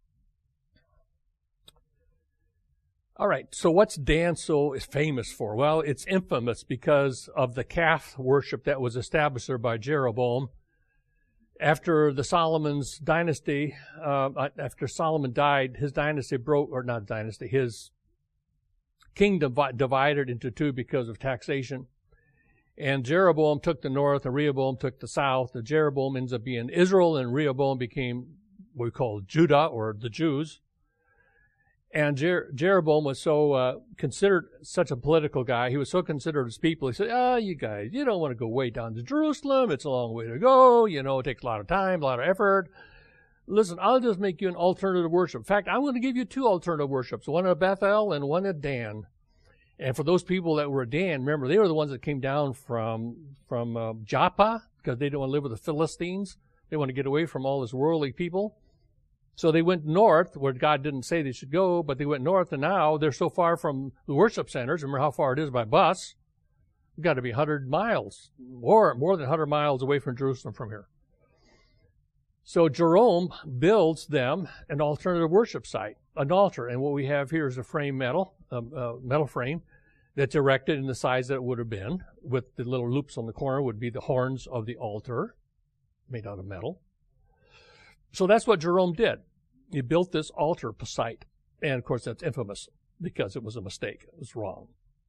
All right, so what's Dan so famous for? Well, it's infamous because of the calf worship that was established there by Jeroboam. After the Solomon's dynasty, uh, after Solomon died, his dynasty broke, or not dynasty, his kingdom divided into two because of taxation. And Jeroboam took the north, and Rehoboam took the south. The Jeroboam ends up being Israel, and Rehoboam became what we call Judah, or the Jews. And Jer- Jeroboam was so uh, considered such a political guy. He was so considerate of his people. He said, ah, oh, you guys, you don't want to go way down to Jerusalem. It's a long way to go. You know, it takes a lot of time, a lot of effort. Listen, I'll just make you an alternative worship. In fact, I'm going to give you two alternative worships, one at Bethel and one at Dan. And for those people that were at Dan, remember, they were the ones that came down from from uh, Joppa because they didn't want to live with the Philistines. They want to get away from all this worldly people. So they went north, where God didn't say they should go, but they went north, and now they're so far from the worship centers. Remember how far it is by bus? You've got to be one hundred miles, or more than one hundred miles away from Jerusalem from here. So Jerome builds them an alternative worship site, an altar. And what we have here is a frame metal, a, a metal frame that's erected in the size that it would have been, with the little loops on the corner would be the horns of the altar, made out of metal. So that's what Jerome did. He built this altar site. And, of course, that's infamous because it was a mistake. It was wrong.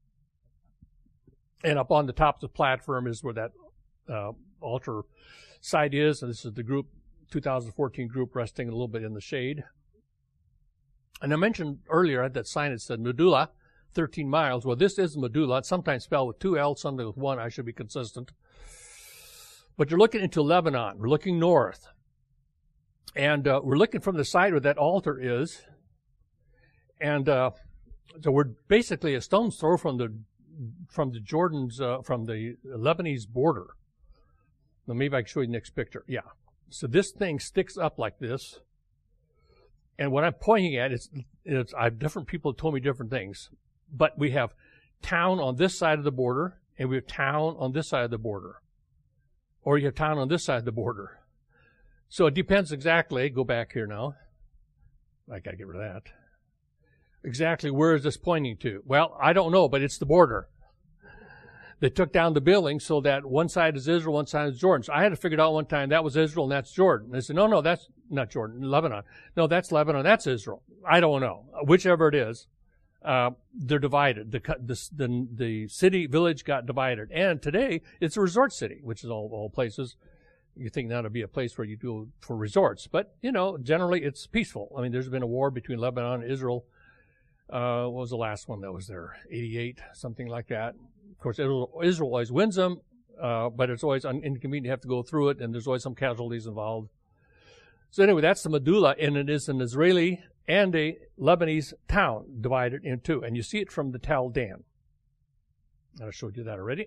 And up on the top of the platform is where that uh, altar site is. And this is the group, two thousand fourteen group, resting a little bit in the shade. And I mentioned earlier that sign that said Medulla, thirteen miles. Well, this is Medulla. It's sometimes spelled with two L's, sometimes with one. I should be consistent. But you're looking into Lebanon. We're looking north. And uh, we're looking from the side where that altar is. And uh, so we're basically a stone's throw from the from the Jordan's, uh, from the Lebanese border. Now, maybe I can show you the next picture. Yeah. So this thing sticks up like this. And what I'm pointing at is, is I've different people told me different things. But we have town on this side of the border, and we have town on this side of the border. Or you have town on this side of the border. So it depends exactly. Go back here now. I got to get rid of that. Exactly where is this pointing to? Well, I don't know, but it's the border. They took down the building so that one side is Israel, one side is Jordan. So I had to figure it out one time. That was Israel and that's Jordan. They said, no, no, that's not Jordan, Lebanon. No, that's Lebanon, that's Israel. I don't know. Whichever it is, uh, they're divided. The, the, the, the city, village got divided. And today, it's a resort city, which is all, all places. You think that would be a place where you go for resorts. But, you know, generally it's peaceful. I mean, there's been a war between Lebanon and Israel. Uh, what was the last one that was there? eighty-eight, something like that. Of course, Israel, Israel always wins them, uh, but it's always inconvenient to have to go through it, and there's always some casualties involved. So anyway, that's the Medulla, and it is an Israeli and a Lebanese town divided in two. And you see it from the Tal Dan. I showed you that already.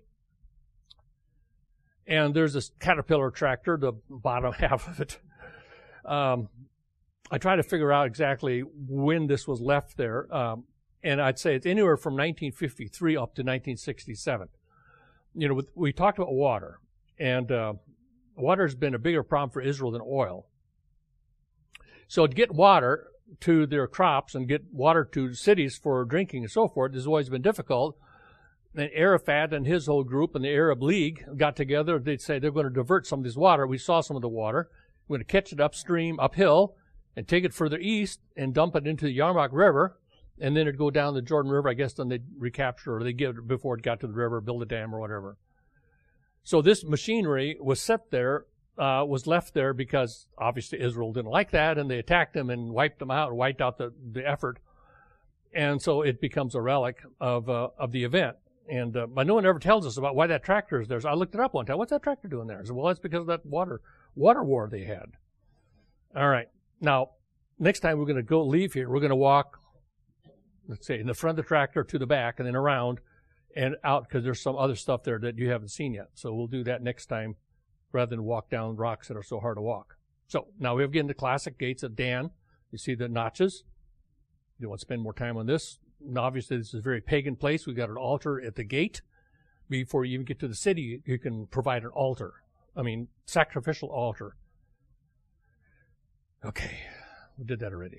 And there's this Caterpillar tractor, the bottom half of it. Um, I try to figure out exactly when this was left there. Um, and I'd say it's anywhere from nineteen fifty-three up to nineteen sixty-seven. You know, with, we talked about water. And uh, water has been a bigger problem for Israel than oil. So to get water to their crops and get water to cities for drinking and so forth has always been difficult. And Arafat and his whole group and the Arab League got together. They'd say they're going to divert some of this water. We saw some of the water. We're going to catch it upstream, uphill, and take it further east and dump it into the Yarmouk River. And then it'd go down the Jordan River. I guess then they'd recapture or they'd get it before it got to the river, build a dam or whatever. So this machinery was set there, uh, was left there because obviously Israel didn't like that, and they attacked them and wiped them out, wiped out the, the effort. And so it becomes a relic of uh, of the event. And uh, but no one ever tells us about why that tractor is there. So I looked it up one time. What's that tractor doing there? I said, well, it's because of that water water war they had. All right. Now, next time we're going to go leave here, we're going to walk, let's say, in the front of the tractor to the back and then around and out because there's some other stuff there that you haven't seen yet. So we'll do that next time rather than walk down rocks that are so hard to walk. So now we have again the classic gates of Dan. You see the notches. You want to spend more time on this. And obviously, this is a very pagan place. We've got an altar at the gate. Before you even get to the city, you can provide an altar. I mean, sacrificial altar. Okay, we did that already.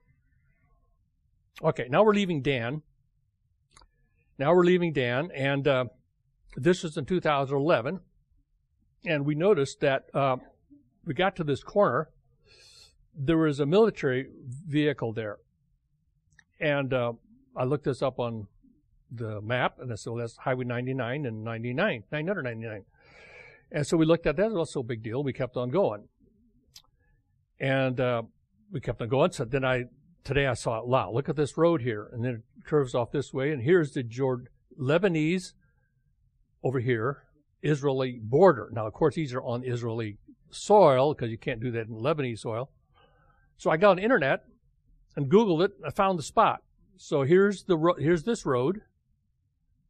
Okay, now we're leaving Dan. Now we're leaving Dan, and uh, this is in two thousand eleven. And we noticed that uh, we got to this corner. There was a military vehicle there. And uh, I looked this up on the map, and I said, well, that's Highway ninety-nine and ninety-nine, nine hundred ninety-nine. And so we looked at that. It was also a big deal. We kept on going. And uh, we kept on going. So then I, today I saw, wow, look at this road here. And then it curves off this way. And here's the Jordan, Lebanese over here, Israeli border. Now, of course, these are on Israeli soil because you can't do that in Lebanese soil. So I got on the internet and Googled it. I found the spot. So here's the ro- here's this road,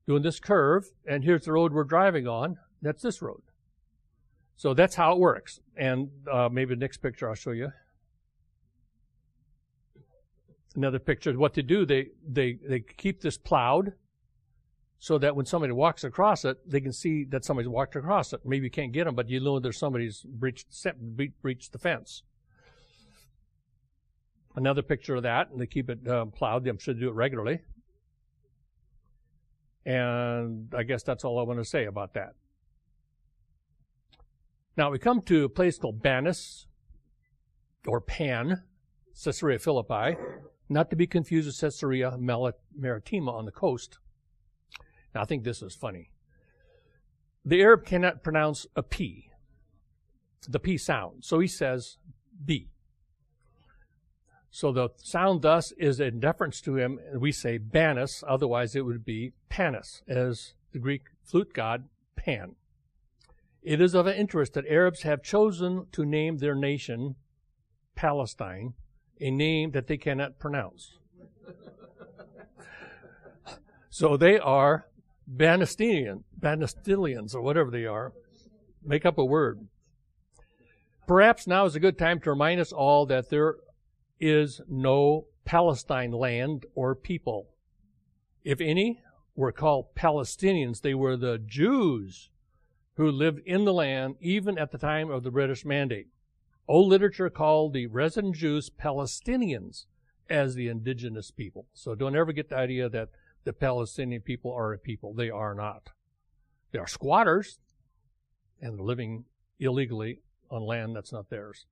doing this curve, and here's the road we're driving on. That's this road. So that's how it works. And uh, maybe the next picture I'll show you. Another picture of what to do. They, they, they keep this plowed so that when somebody walks across it, they can see that somebody's walked across it. Maybe you can't get them, but you know there's somebody's breached, breached the fence. Another picture of that, and they keep it uh, plowed. I'm sure they do it regularly. And I guess that's all I want to say about that. Now we come to a place called Banis, or Pan, Caesarea Philippi, not to be confused with Caesarea Maritima on the coast. Now I think this is funny. The Arab cannot pronounce a P, the P sound, so he says B. So the sound thus is in deference to him, and we say Banis, otherwise it would be Panis, as the Greek flute god Pan. It is of interest that Arabs have chosen to name their nation Palestine, a name that they cannot pronounce. So they are Banistinian, Banistilians, or whatever they are. Make up a word. Perhaps now is a good time to remind us all that there is no Palestine land or people. If any were called Palestinians, they were the Jews who lived in the land even at the time of the British Mandate. Old literature called the resident Jews Palestinians as the indigenous people. So don't ever get the idea that the Palestinian people are a people. They are not. They are squatters, and they're living illegally on land that's not theirs.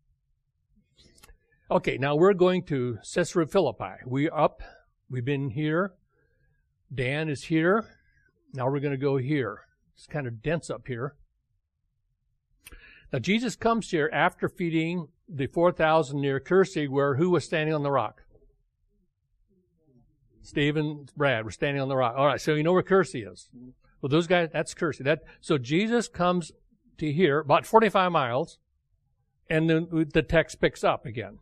Okay, now we're going to Caesarea Philippi. We're up. We've been here. Dan is here. Now we're going to go here. It's kind of dense up here. Now Jesus comes here after feeding the four thousand near Cursey, where who was standing on the rock? Stephen, Brad were standing on the rock. All right, so you know where Cursey is. Well, those guys, that's Cursey. That, so Jesus comes to here, about forty-five miles, and then the text picks up again.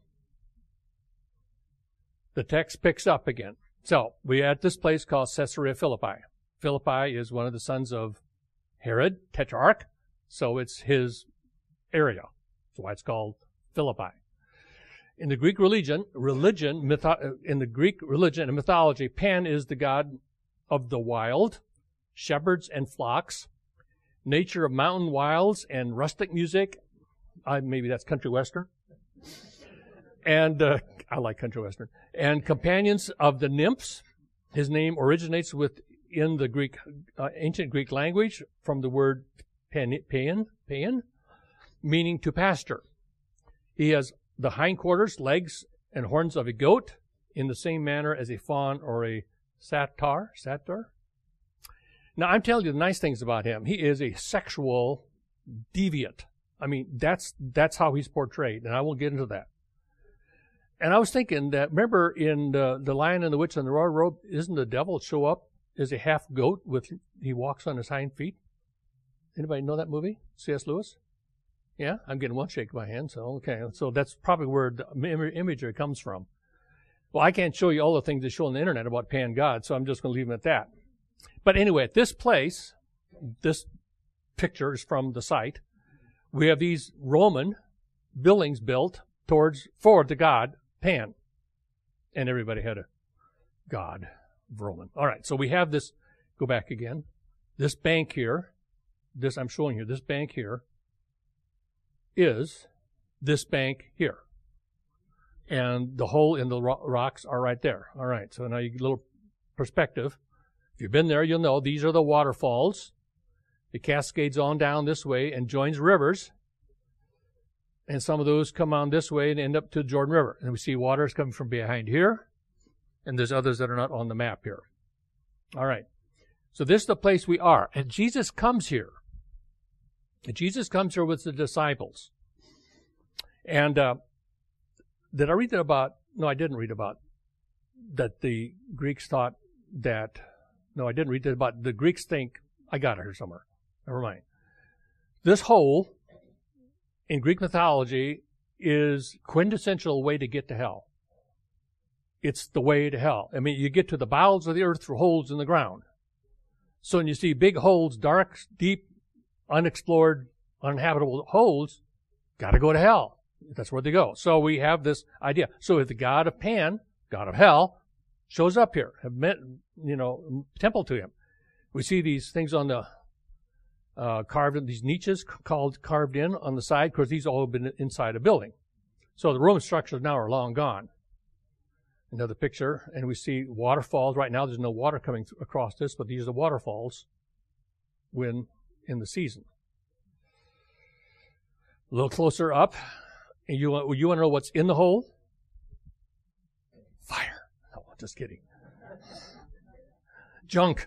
The text picks up again. So we're at this place called Caesarea Philippi. Philippi is one of the sons of Herod, Tetrarch, so it's his area. That's why it's called Philippi. In the Greek religion, religion, mytho- in the Greek religion and mythology, Pan is the god of the wild, shepherds and flocks, nature of mountain wilds and rustic music. Uh, maybe that's country western. And uh, I like country western. And companions of the nymphs. His name originates with in the Greek, uh, ancient Greek language from the word paean, paean, meaning to pasture. He has the hindquarters, legs, and horns of a goat in the same manner as a fawn or a satyr. Satyr. Now, I'm telling you the nice things about him. He is a sexual deviant. I mean, that's that's how he's portrayed, and I won't get into that. And I was thinking that, remember in the, the Lion and the Witch and the Royal Robe, isn't the devil show up as a half goat with, he walks on his hind feet? Anybody know that movie? C S Lewis? Yeah, I'm getting one shake of my hand, so okay. So that's probably where the imagery comes from. Well, I can't show you all the things they show on the internet about Pan God, so I'm just going to leave them at that. But anyway, at this place, this picture is from the site, we have these Roman buildings built towards, for the god Pan. And everybody had a god of Roman. All right, so we have this, go back again, this bank here, this I'm showing you, this bank here is this bank here. And the hole in the ro- rocks are right there. All right, so now you get a little perspective. If you've been there, you'll know these are the waterfalls. It cascades on down this way and joins rivers. And some of those come on this way and end up to the Jordan River. And we see waters coming from behind here. And there's others that are not on the map here. All right. So this is the place we are. And Jesus comes here. And Jesus comes here with the disciples. And uh, did I read that about, no, I didn't read about that the Greeks thought that, no, I didn't read that about, the Greeks think, I got it here somewhere. Never mind. This hole in Greek mythology is quintessential way to get to hell. It's the way to hell. I mean, you get to the bowels of the earth through holes in the ground. So when you see big holes, dark, deep, unexplored, uninhabitable holes, got to go to hell. That's where they go. So we have this idea. So if the god of Pan, god of hell, shows up here, have met, you know, temple to him. We see these things on the uh, carved in these niches called carved in on the side, because these all have been inside a building. So the Roman structures now are long gone. Another picture, and we see waterfalls. Right now there's no water coming th- across this, but these are the waterfalls when in the season. A little closer up, and you want, you want to know what's in the hole? Fire. No, just kidding. Junk.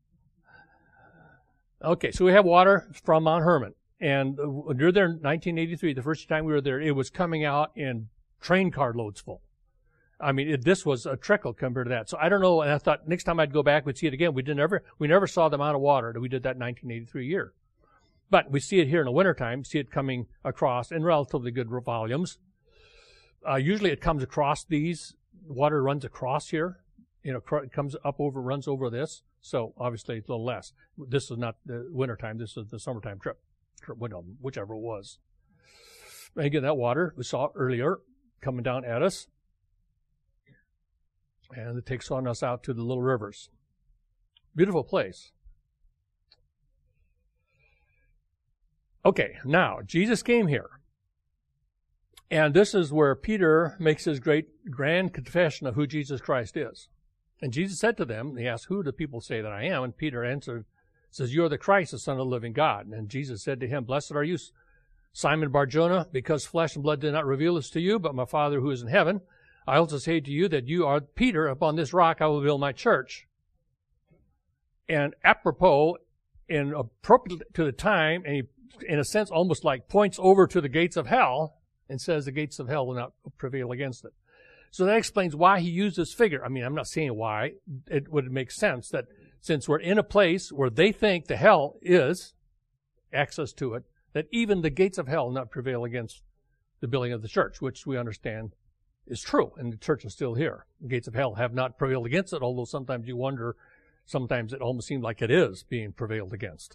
Okay, so we have water from Mount Hermon. And we were there in nineteen eighty-three, the first time we were there, it was coming out in train car loads full. I mean, it, this was a trickle compared to that. So I don't know, and I thought next time I'd go back, we'd see it again. We didn't ever, we never saw the amount of water that we did that nineteen eighty-three year. But we see it here in the wintertime, see it coming across in relatively good volumes. Uh, usually it comes across these, water runs across here, you know, it comes up over, runs over this. So obviously it's a little less. This is not the wintertime, this is the summertime trip, trip whichever it was. And again, that water we saw earlier coming down at us. And it takes on us out to the little rivers. Beautiful place. Okay, now, Jesus came here. And this is where Peter makes his great grand confession of who Jesus Christ is. And Jesus said to them, he asked, who do people say that I am? And Peter answered, says, you are the Christ, the Son of the living God. And Jesus said to him, blessed are you, Simon Bar-Jonah, because flesh and blood did not reveal this to you, but my Father who is in heaven. I also say to you that you are Peter, upon this rock I will build my church. And apropos, and appropriate to the time, and he, in a sense, almost like points over to the gates of hell and says the gates of hell will not prevail against it. So that explains why he used this figure. I mean, I'm not saying why. It would make sense that since we're in a place where they think the hell is, access to it, that even the gates of hell will not prevail against the building of the church, which we understand is true, and the church is still here. The gates of hell have not prevailed against it, although sometimes you wonder, sometimes it almost seems like it is being prevailed against.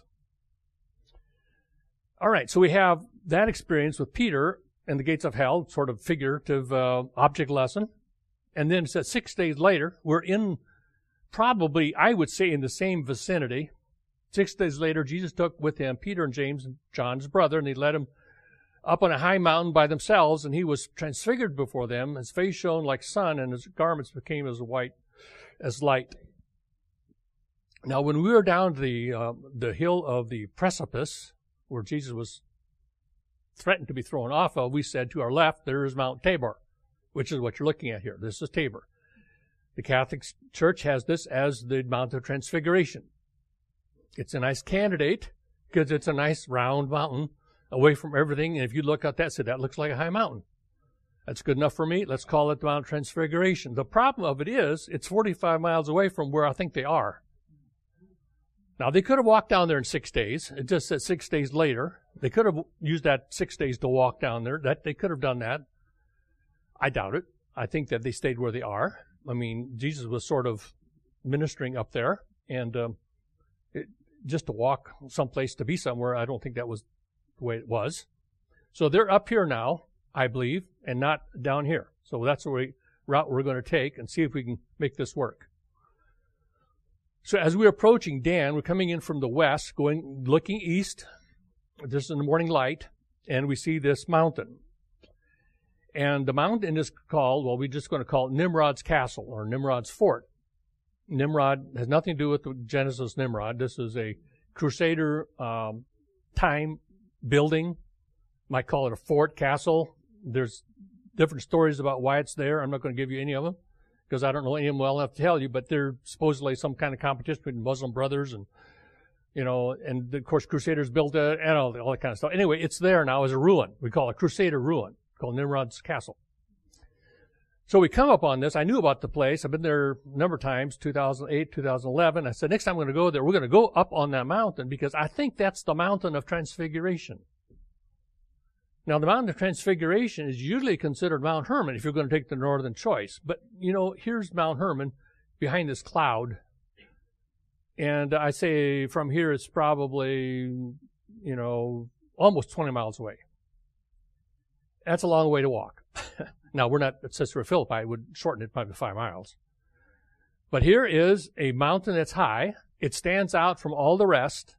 All right, so we have that experience with Peter and the gates of hell, sort of figurative uh, object lesson. And then it says six days later, we're in probably, I would say, in the same vicinity. Six days later, Jesus took with him Peter and James and John, his brother, and he led him up on a high mountain by themselves, and he was transfigured before them. His face shone like sun, and his garments became as white as light. Now, when we were down the uh, the hill of the precipice, where Jesus was threatened to be thrown off of, we said to our left, there is Mount Tabor, which is what you're looking at here. This is Tabor. The Catholic Church has this as the Mount of Transfiguration. It's a nice candidate because it's a nice round mountain away from everything. And if you look at that, say, that looks like a high mountain. That's good enough for me. Let's call it the Mount of Transfiguration. The problem of it is it's forty-five miles away from where I think they are. Now, they could have walked down there in six days. It just said six days later. They could have used that six days to walk down there. That they could have done that. I doubt it. I think that they stayed where they are. I mean, Jesus was sort of ministering up there, and um, it, just to walk someplace to be somewhere, I don't think that was the way it was. So they're up here now, I believe, and not down here. So that's the way, route we're going to take and see if we can make this work. So as we're approaching Dan, we're coming in from the west, going, looking east. This is in the morning light, and we see this mountain. And the mountain is called, well, we're just going to call it Nimrod's Castle or Nimrod's Fort. Nimrod has nothing to do with the Genesis Nimrod. This is a Crusader um, time building. Might call it a fort, castle. There's different stories about why it's there. I'm not going to give you any of them because I don't know any of them well enough to tell you, but they're supposedly some kind of competition between Muslim brothers and, you know, and of course Crusaders built it and all, all that kind of stuff. Anyway, it's there now as a ruin. We call it a Crusader ruin called Nimrod's Castle. So we come up on this. I knew about the place. I've been there a number of times, two thousand eight, two thousand eleven. I said, next time I'm going to go there, we're going to go up on that mountain because I think that's the mountain of Transfiguration. Now, the Mountain of Transfiguration is usually considered Mount Hermon if you're going to take the northern choice. But, you know, here's Mount Hermon behind this cloud. And I say from here it's probably, you know, almost twenty miles away. That's a long way to walk. Now, we're not at Caesarea Philippi. It would shorten it probably to five miles. But here is a mountain that's high. It stands out from all the rest.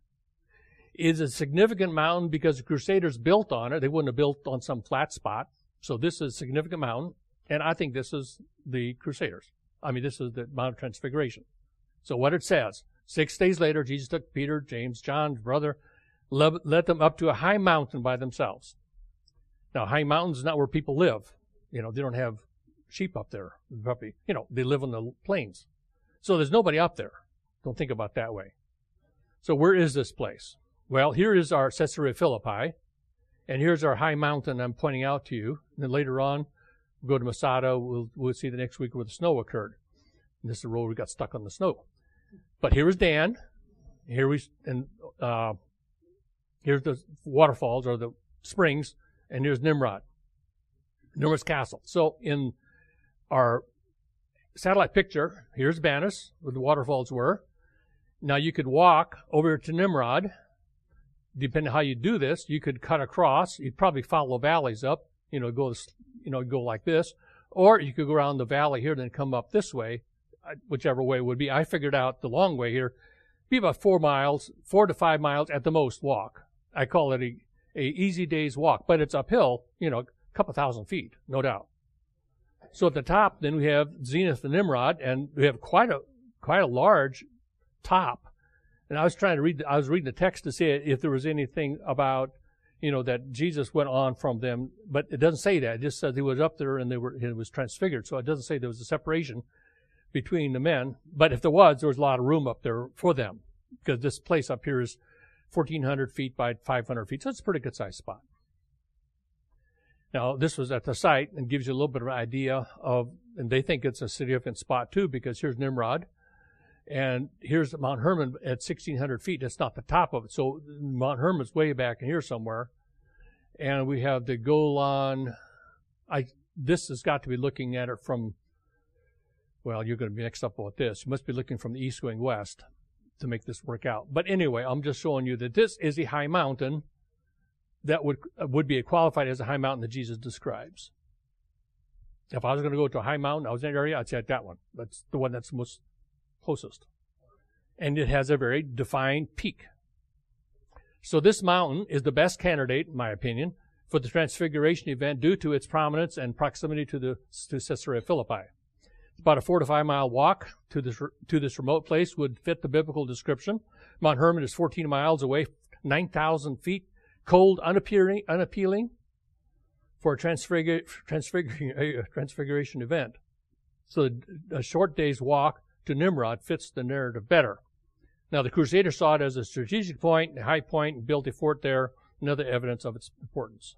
It is a significant mountain because the Crusaders built on it. They wouldn't have built on some flat spot. So this is a significant mountain. And I think this is the Crusaders. I mean, this is the Mount of Transfiguration. So what it says, six days later, Jesus took Peter, James, John, his brother, led them up to a high mountain by themselves. Now, high mountains is not where people live. You know, they don't have sheep up there. Probably, you know, they live on the plains. So there's nobody up there. Don't think about it that way. So where is this place? Well, here is our Caesarea Philippi, and here's our high mountain I'm pointing out to you. And then later on, we'll go to Masada. We'll, we'll see the next week where the snow occurred. And this is the road we got stuck on the snow. But here is Dan. Here we and uh, here's the waterfalls or the springs, and here's Nimrod, Nimrod's castle. So in our satellite picture, here's Banus, where the waterfalls were. Now you could walk over to Nimrod. Depending on how you do this, you could cut across. You'd probably follow valleys up. You know, go you know go like this, or you could go around the valley here, then come up this way, whichever way it would be. I figured out the long way here, be about four miles, four to five miles at the most walk. I call it a, a easy day's walk, but it's uphill, you know, a couple thousand feet, no doubt. So at the top, then we have Zenith and Nimrod, and we have quite a quite a large top. And I was trying to read, I was reading the text to see if there was anything about, you know, that Jesus went on from them, but it doesn't say that. It just says he was up there and they were, it was transfigured. So it doesn't say there was a separation between the men. But if there was, there was a lot of room up there for them, because this place up here is fourteen hundred feet by five hundred feet. So it's a pretty good sized spot. Now, this was at the site and gives you a little bit of an idea of, and they think it's a significant spot too, because here's Nimrod. And here's Mount Hermon at sixteen hundred feet. That's not the top of it. So Mount Hermon's way back in here somewhere. And we have the Golan. I, this has got to be looking at it from, well, you're going to be mixed up with this. You must be looking from the east going west to make this work out. But anyway, I'm just showing you that this is a high mountain that would would be qualified as a high mountain that Jesus describes. If I was going to go to a high mountain, I was in that area, I'd say that one. That's the one that's most closest. And it has a very defined peak. So this mountain is the best candidate, in my opinion, for the Transfiguration event due to its prominence and proximity to the to Caesarea Philippi. About a four to five mile walk to this to this remote place would fit the biblical description. Mount Hermon is fourteen miles away, nine thousand feet, cold, unappealing, unappealing for a transfigur- transfigur- transfiguration event. So a short day's walk to Nimrod fits the narrative better. Now, the Crusaders saw it as a strategic point, a high point, and built a fort there, another evidence of its importance.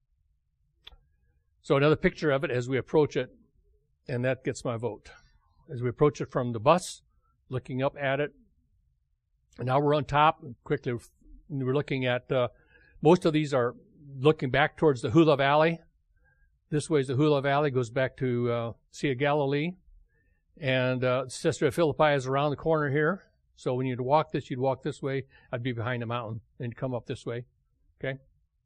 So another picture of it as we approach it, and that gets my vote. As we approach it from the bus, looking up at it, and now we're on top. Quickly, we're looking at, uh, most of these are looking back towards the Hula Valley. This way is the Hula Valley, goes back to uh, Sea of Galilee. And uh, Caesarea Philippi is around the corner here. So when you'd walk this, you'd walk this way. I'd be behind the mountain and come up this way. Okay?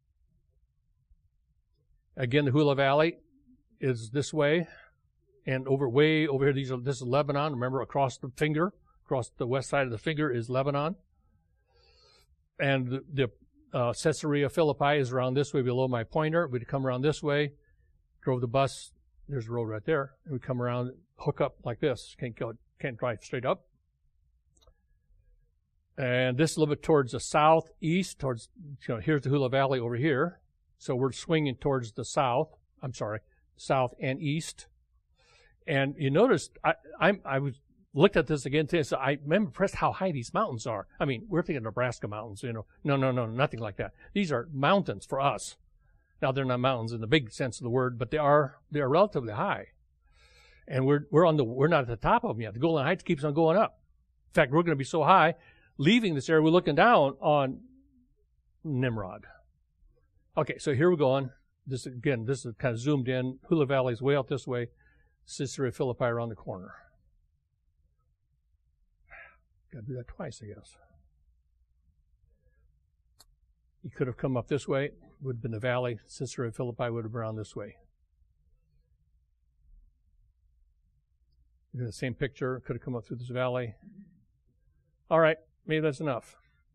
Again, the Hula Valley is this way. And over way over here, these are, this is Lebanon. Remember, across the finger, across the west side of the finger is Lebanon. And the, the uh, Caesarea Philippi is around this way below my pointer. We'd come around this way, drove the bus. There's the road right there. And we come around, hook up like this. Can't go, can't drive straight up. And this is a little bit towards the southeast, towards, you know, here's the Hula Valley over here. So we're swinging towards the south. I'm sorry, south and east. And you notice, I I'm, I was looked at this again today, so I'm impressed how high these mountains are. I mean, we're thinking Nebraska mountains, you know. No, no, no, nothing like that. These are mountains for us. Now, they're not mountains in the big sense of the word, but they are they are relatively high. And we're we're on the we're not at the top of them yet. The Golan Heights keeps on going up. In fact, we're going to be so high, leaving this area, we're looking down on Nimrod. Okay, so here we're going. This again, this is kind of zoomed in. Hula Valley is way out this way. Caesarea Philippi around the corner. Got to do that twice, I guess. You could have come up this way. Would have been the valley. Caesarea Philippi would have been around this way. The same picture. Could have come up through this valley. All right, maybe that's enough.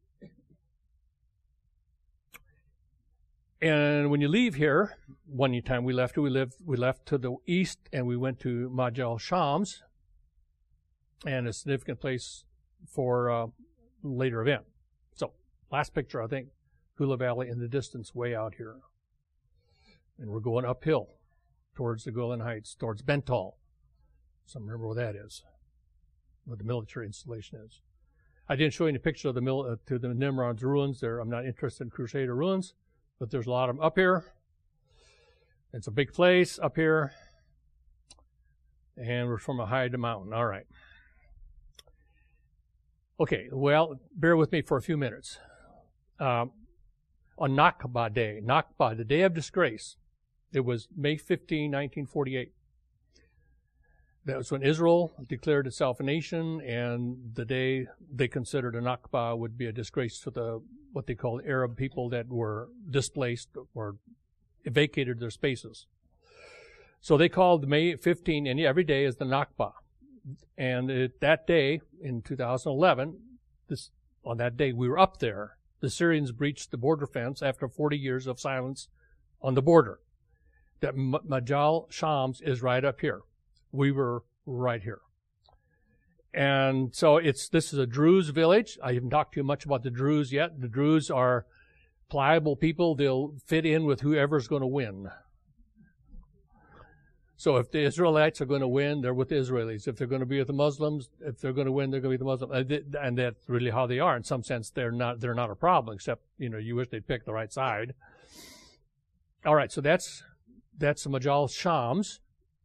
And when you leave here, one time we left, we lived, we left to the east, and we went to Majal Shams, and a significant place for a uh, later event. So, last picture, I think, Hula Valley in the distance, way out here, and we're going uphill towards the Golan Heights, towards Bental. So remember where that is, where the military installation is. I didn't show you any picture of the mil- uh, to the Nimrod's ruins. There, I'm not interested in Crusader ruins, but there's a lot of them up here. It's a big place up here, and we're from a high mountain. All right. Okay, well, bear with me for a few minutes. Um, on Nakba Day, Nakba, the Day of Disgrace, it was May fifteenth, nineteen forty-eight. That was when Israel declared itself a nation, and the day they considered a Nakba would be a disgrace to the what they call Arab people that were displaced or vacated their spaces. So they called May fifteenth, and every day is the Nakba. And it, that day, in two thousand eleven, this, on that day we were up there. The Syrians breached the border fence after forty years of silence on the border. That Majal Shams is right up here. We were right here. And so it's this is a Druze village. I haven't talked to you much about the Druze yet. The Druze are pliable people. They'll fit in with whoever's going to win. So if the Israelites are going to win, they're with the Israelis. If they're going to be with the Muslims, if they're going to win, they're going to be with the Muslims. And that's really how they are. In some sense, they're not they're not a problem, except, you know, you wish they'd pick the right side. All right, so that's that's the Majal Shams.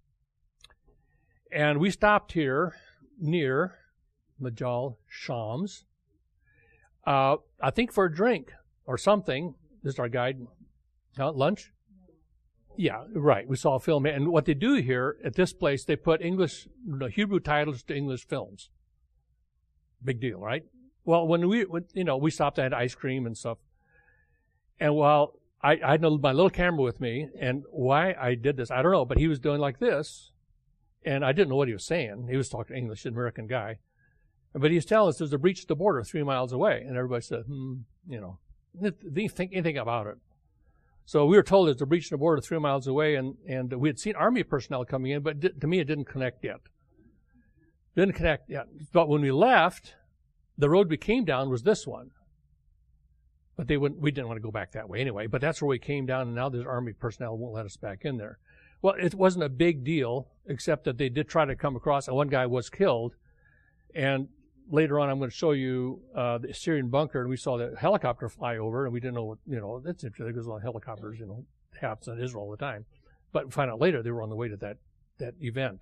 And we stopped here near Majal Shams, uh, I think for a drink or something. This is our guide. Uh, lunch? Yeah, right. We saw a film. And what they do here at this place, they put English, no, Hebrew titles to English films. Big deal, right? Well, when we, when, you know, we stopped, I had ice cream and stuff. And while I, I had my little camera with me, and why I did this, I don't know, but he was doing like this. And I didn't know what he was saying. He was talking English, an American guy. But he was telling us there's a breach of the border three miles away. And everybody said, hmm, you know, didn't think anything about it. So we were told there's a breach of the border three miles away, and, and we had seen Army personnel coming in, but to me it didn't connect yet. Didn't connect yet. But when we left, the road we came down was this one. But they wouldn't, we didn't want to go back that way anyway. But that's where we came down, and now there's Army personnel won't let us back in there. Well, it wasn't a big deal, except that they did try to come across, and one guy was killed. And later on, I'm going to show you uh, the Syrian bunker, and we saw the helicopter fly over, and we didn't know what, you know, that's interesting because a lot of helicopters, you know, happens in Israel all the time. But we found out later they were on the way to that, that event.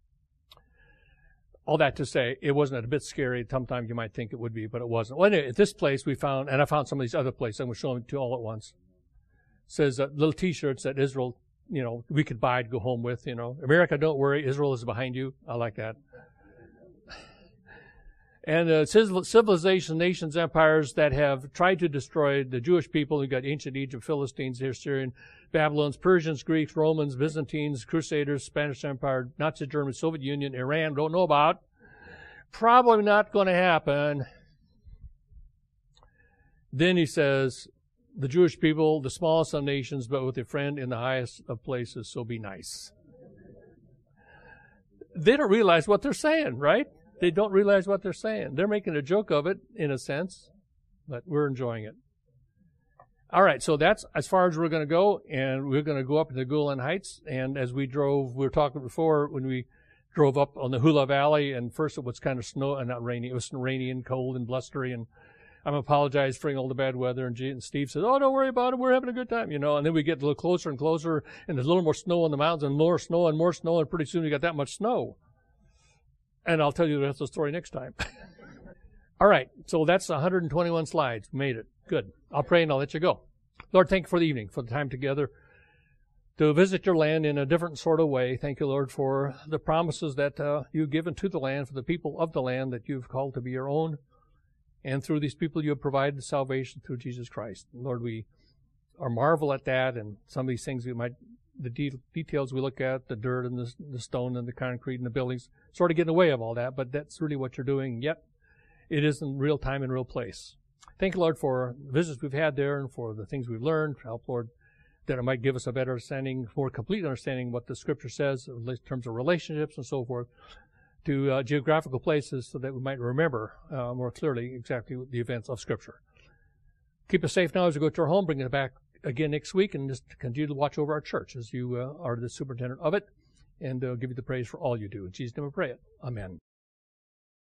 All that to say, it wasn't a bit scary. Sometimes you might think it would be, but it wasn't. Well, anyway, at this place we found, and I found some of these other places, I'm going to show them to you all at once. It says uh, little T-shirts that Israel, you know, we could buy to go home with, you know. America, don't worry, Israel is behind you. I like that. And uh, civilization, nations, empires that have tried to destroy the Jewish people. You've got ancient Egypt, Philistines, here, Syrian, Babylons, Persians, Greeks, Romans, Byzantines, Crusaders, Spanish Empire, Nazi Germany, Soviet Union, Iran, don't know about. Probably not going to happen. Then he says, the Jewish people, the smallest of nations, but with a friend in the highest of places, so be nice. They don't realize what they're saying, right? They don't realize what they're saying. They're making a joke of it, in a sense, but we're enjoying it. All right, so that's as far as we're going to go, and we're going to go up to the Golan Heights. And as we drove, we were talking before, when we drove up on the Hula Valley, and first it was kind of snow, and not rainy. It was rainy and cold and blustery, and I'm apologized for all the bad weather. And, G- and Steve said, oh, don't worry about it. We're having a good time, you know. And then we get a little closer and closer, and there's a little more snow on the mountains, and more snow and more snow, and pretty soon we got that much snow. And I'll tell you the rest of the story next time. All right, so that's one hundred twenty-one slides. Made it. Good. I'll pray and I'll let you go. Lord, thank you for the evening, for the time together to visit your land in a different sort of way. Thank you, Lord, for the promises that uh, you've given to the land, for the people of the land that you've called to be your own. And through these people, you have provided salvation through Jesus Christ. Lord, we are marvel at that, and some of these things we might, the de- details we look at, the dirt and the, the stone and the concrete and the buildings, sort of get in the way of all that, but that's really what you're doing. Yet, it is in real time and real place. Thank you, Lord, for the visits we've had there and for the things we've learned. Help, Lord, that it might give us a better understanding, more complete understanding what the Scripture says in terms of relationships and so forth to uh, geographical places so that we might remember uh, more clearly exactly the events of Scripture. Keep us safe now as we go to our home. Bring it back again next week and just continue to watch over our church as you uh, are the superintendent of it, and uh, give you the praise for all you do. In Jesus' name we pray it. Amen.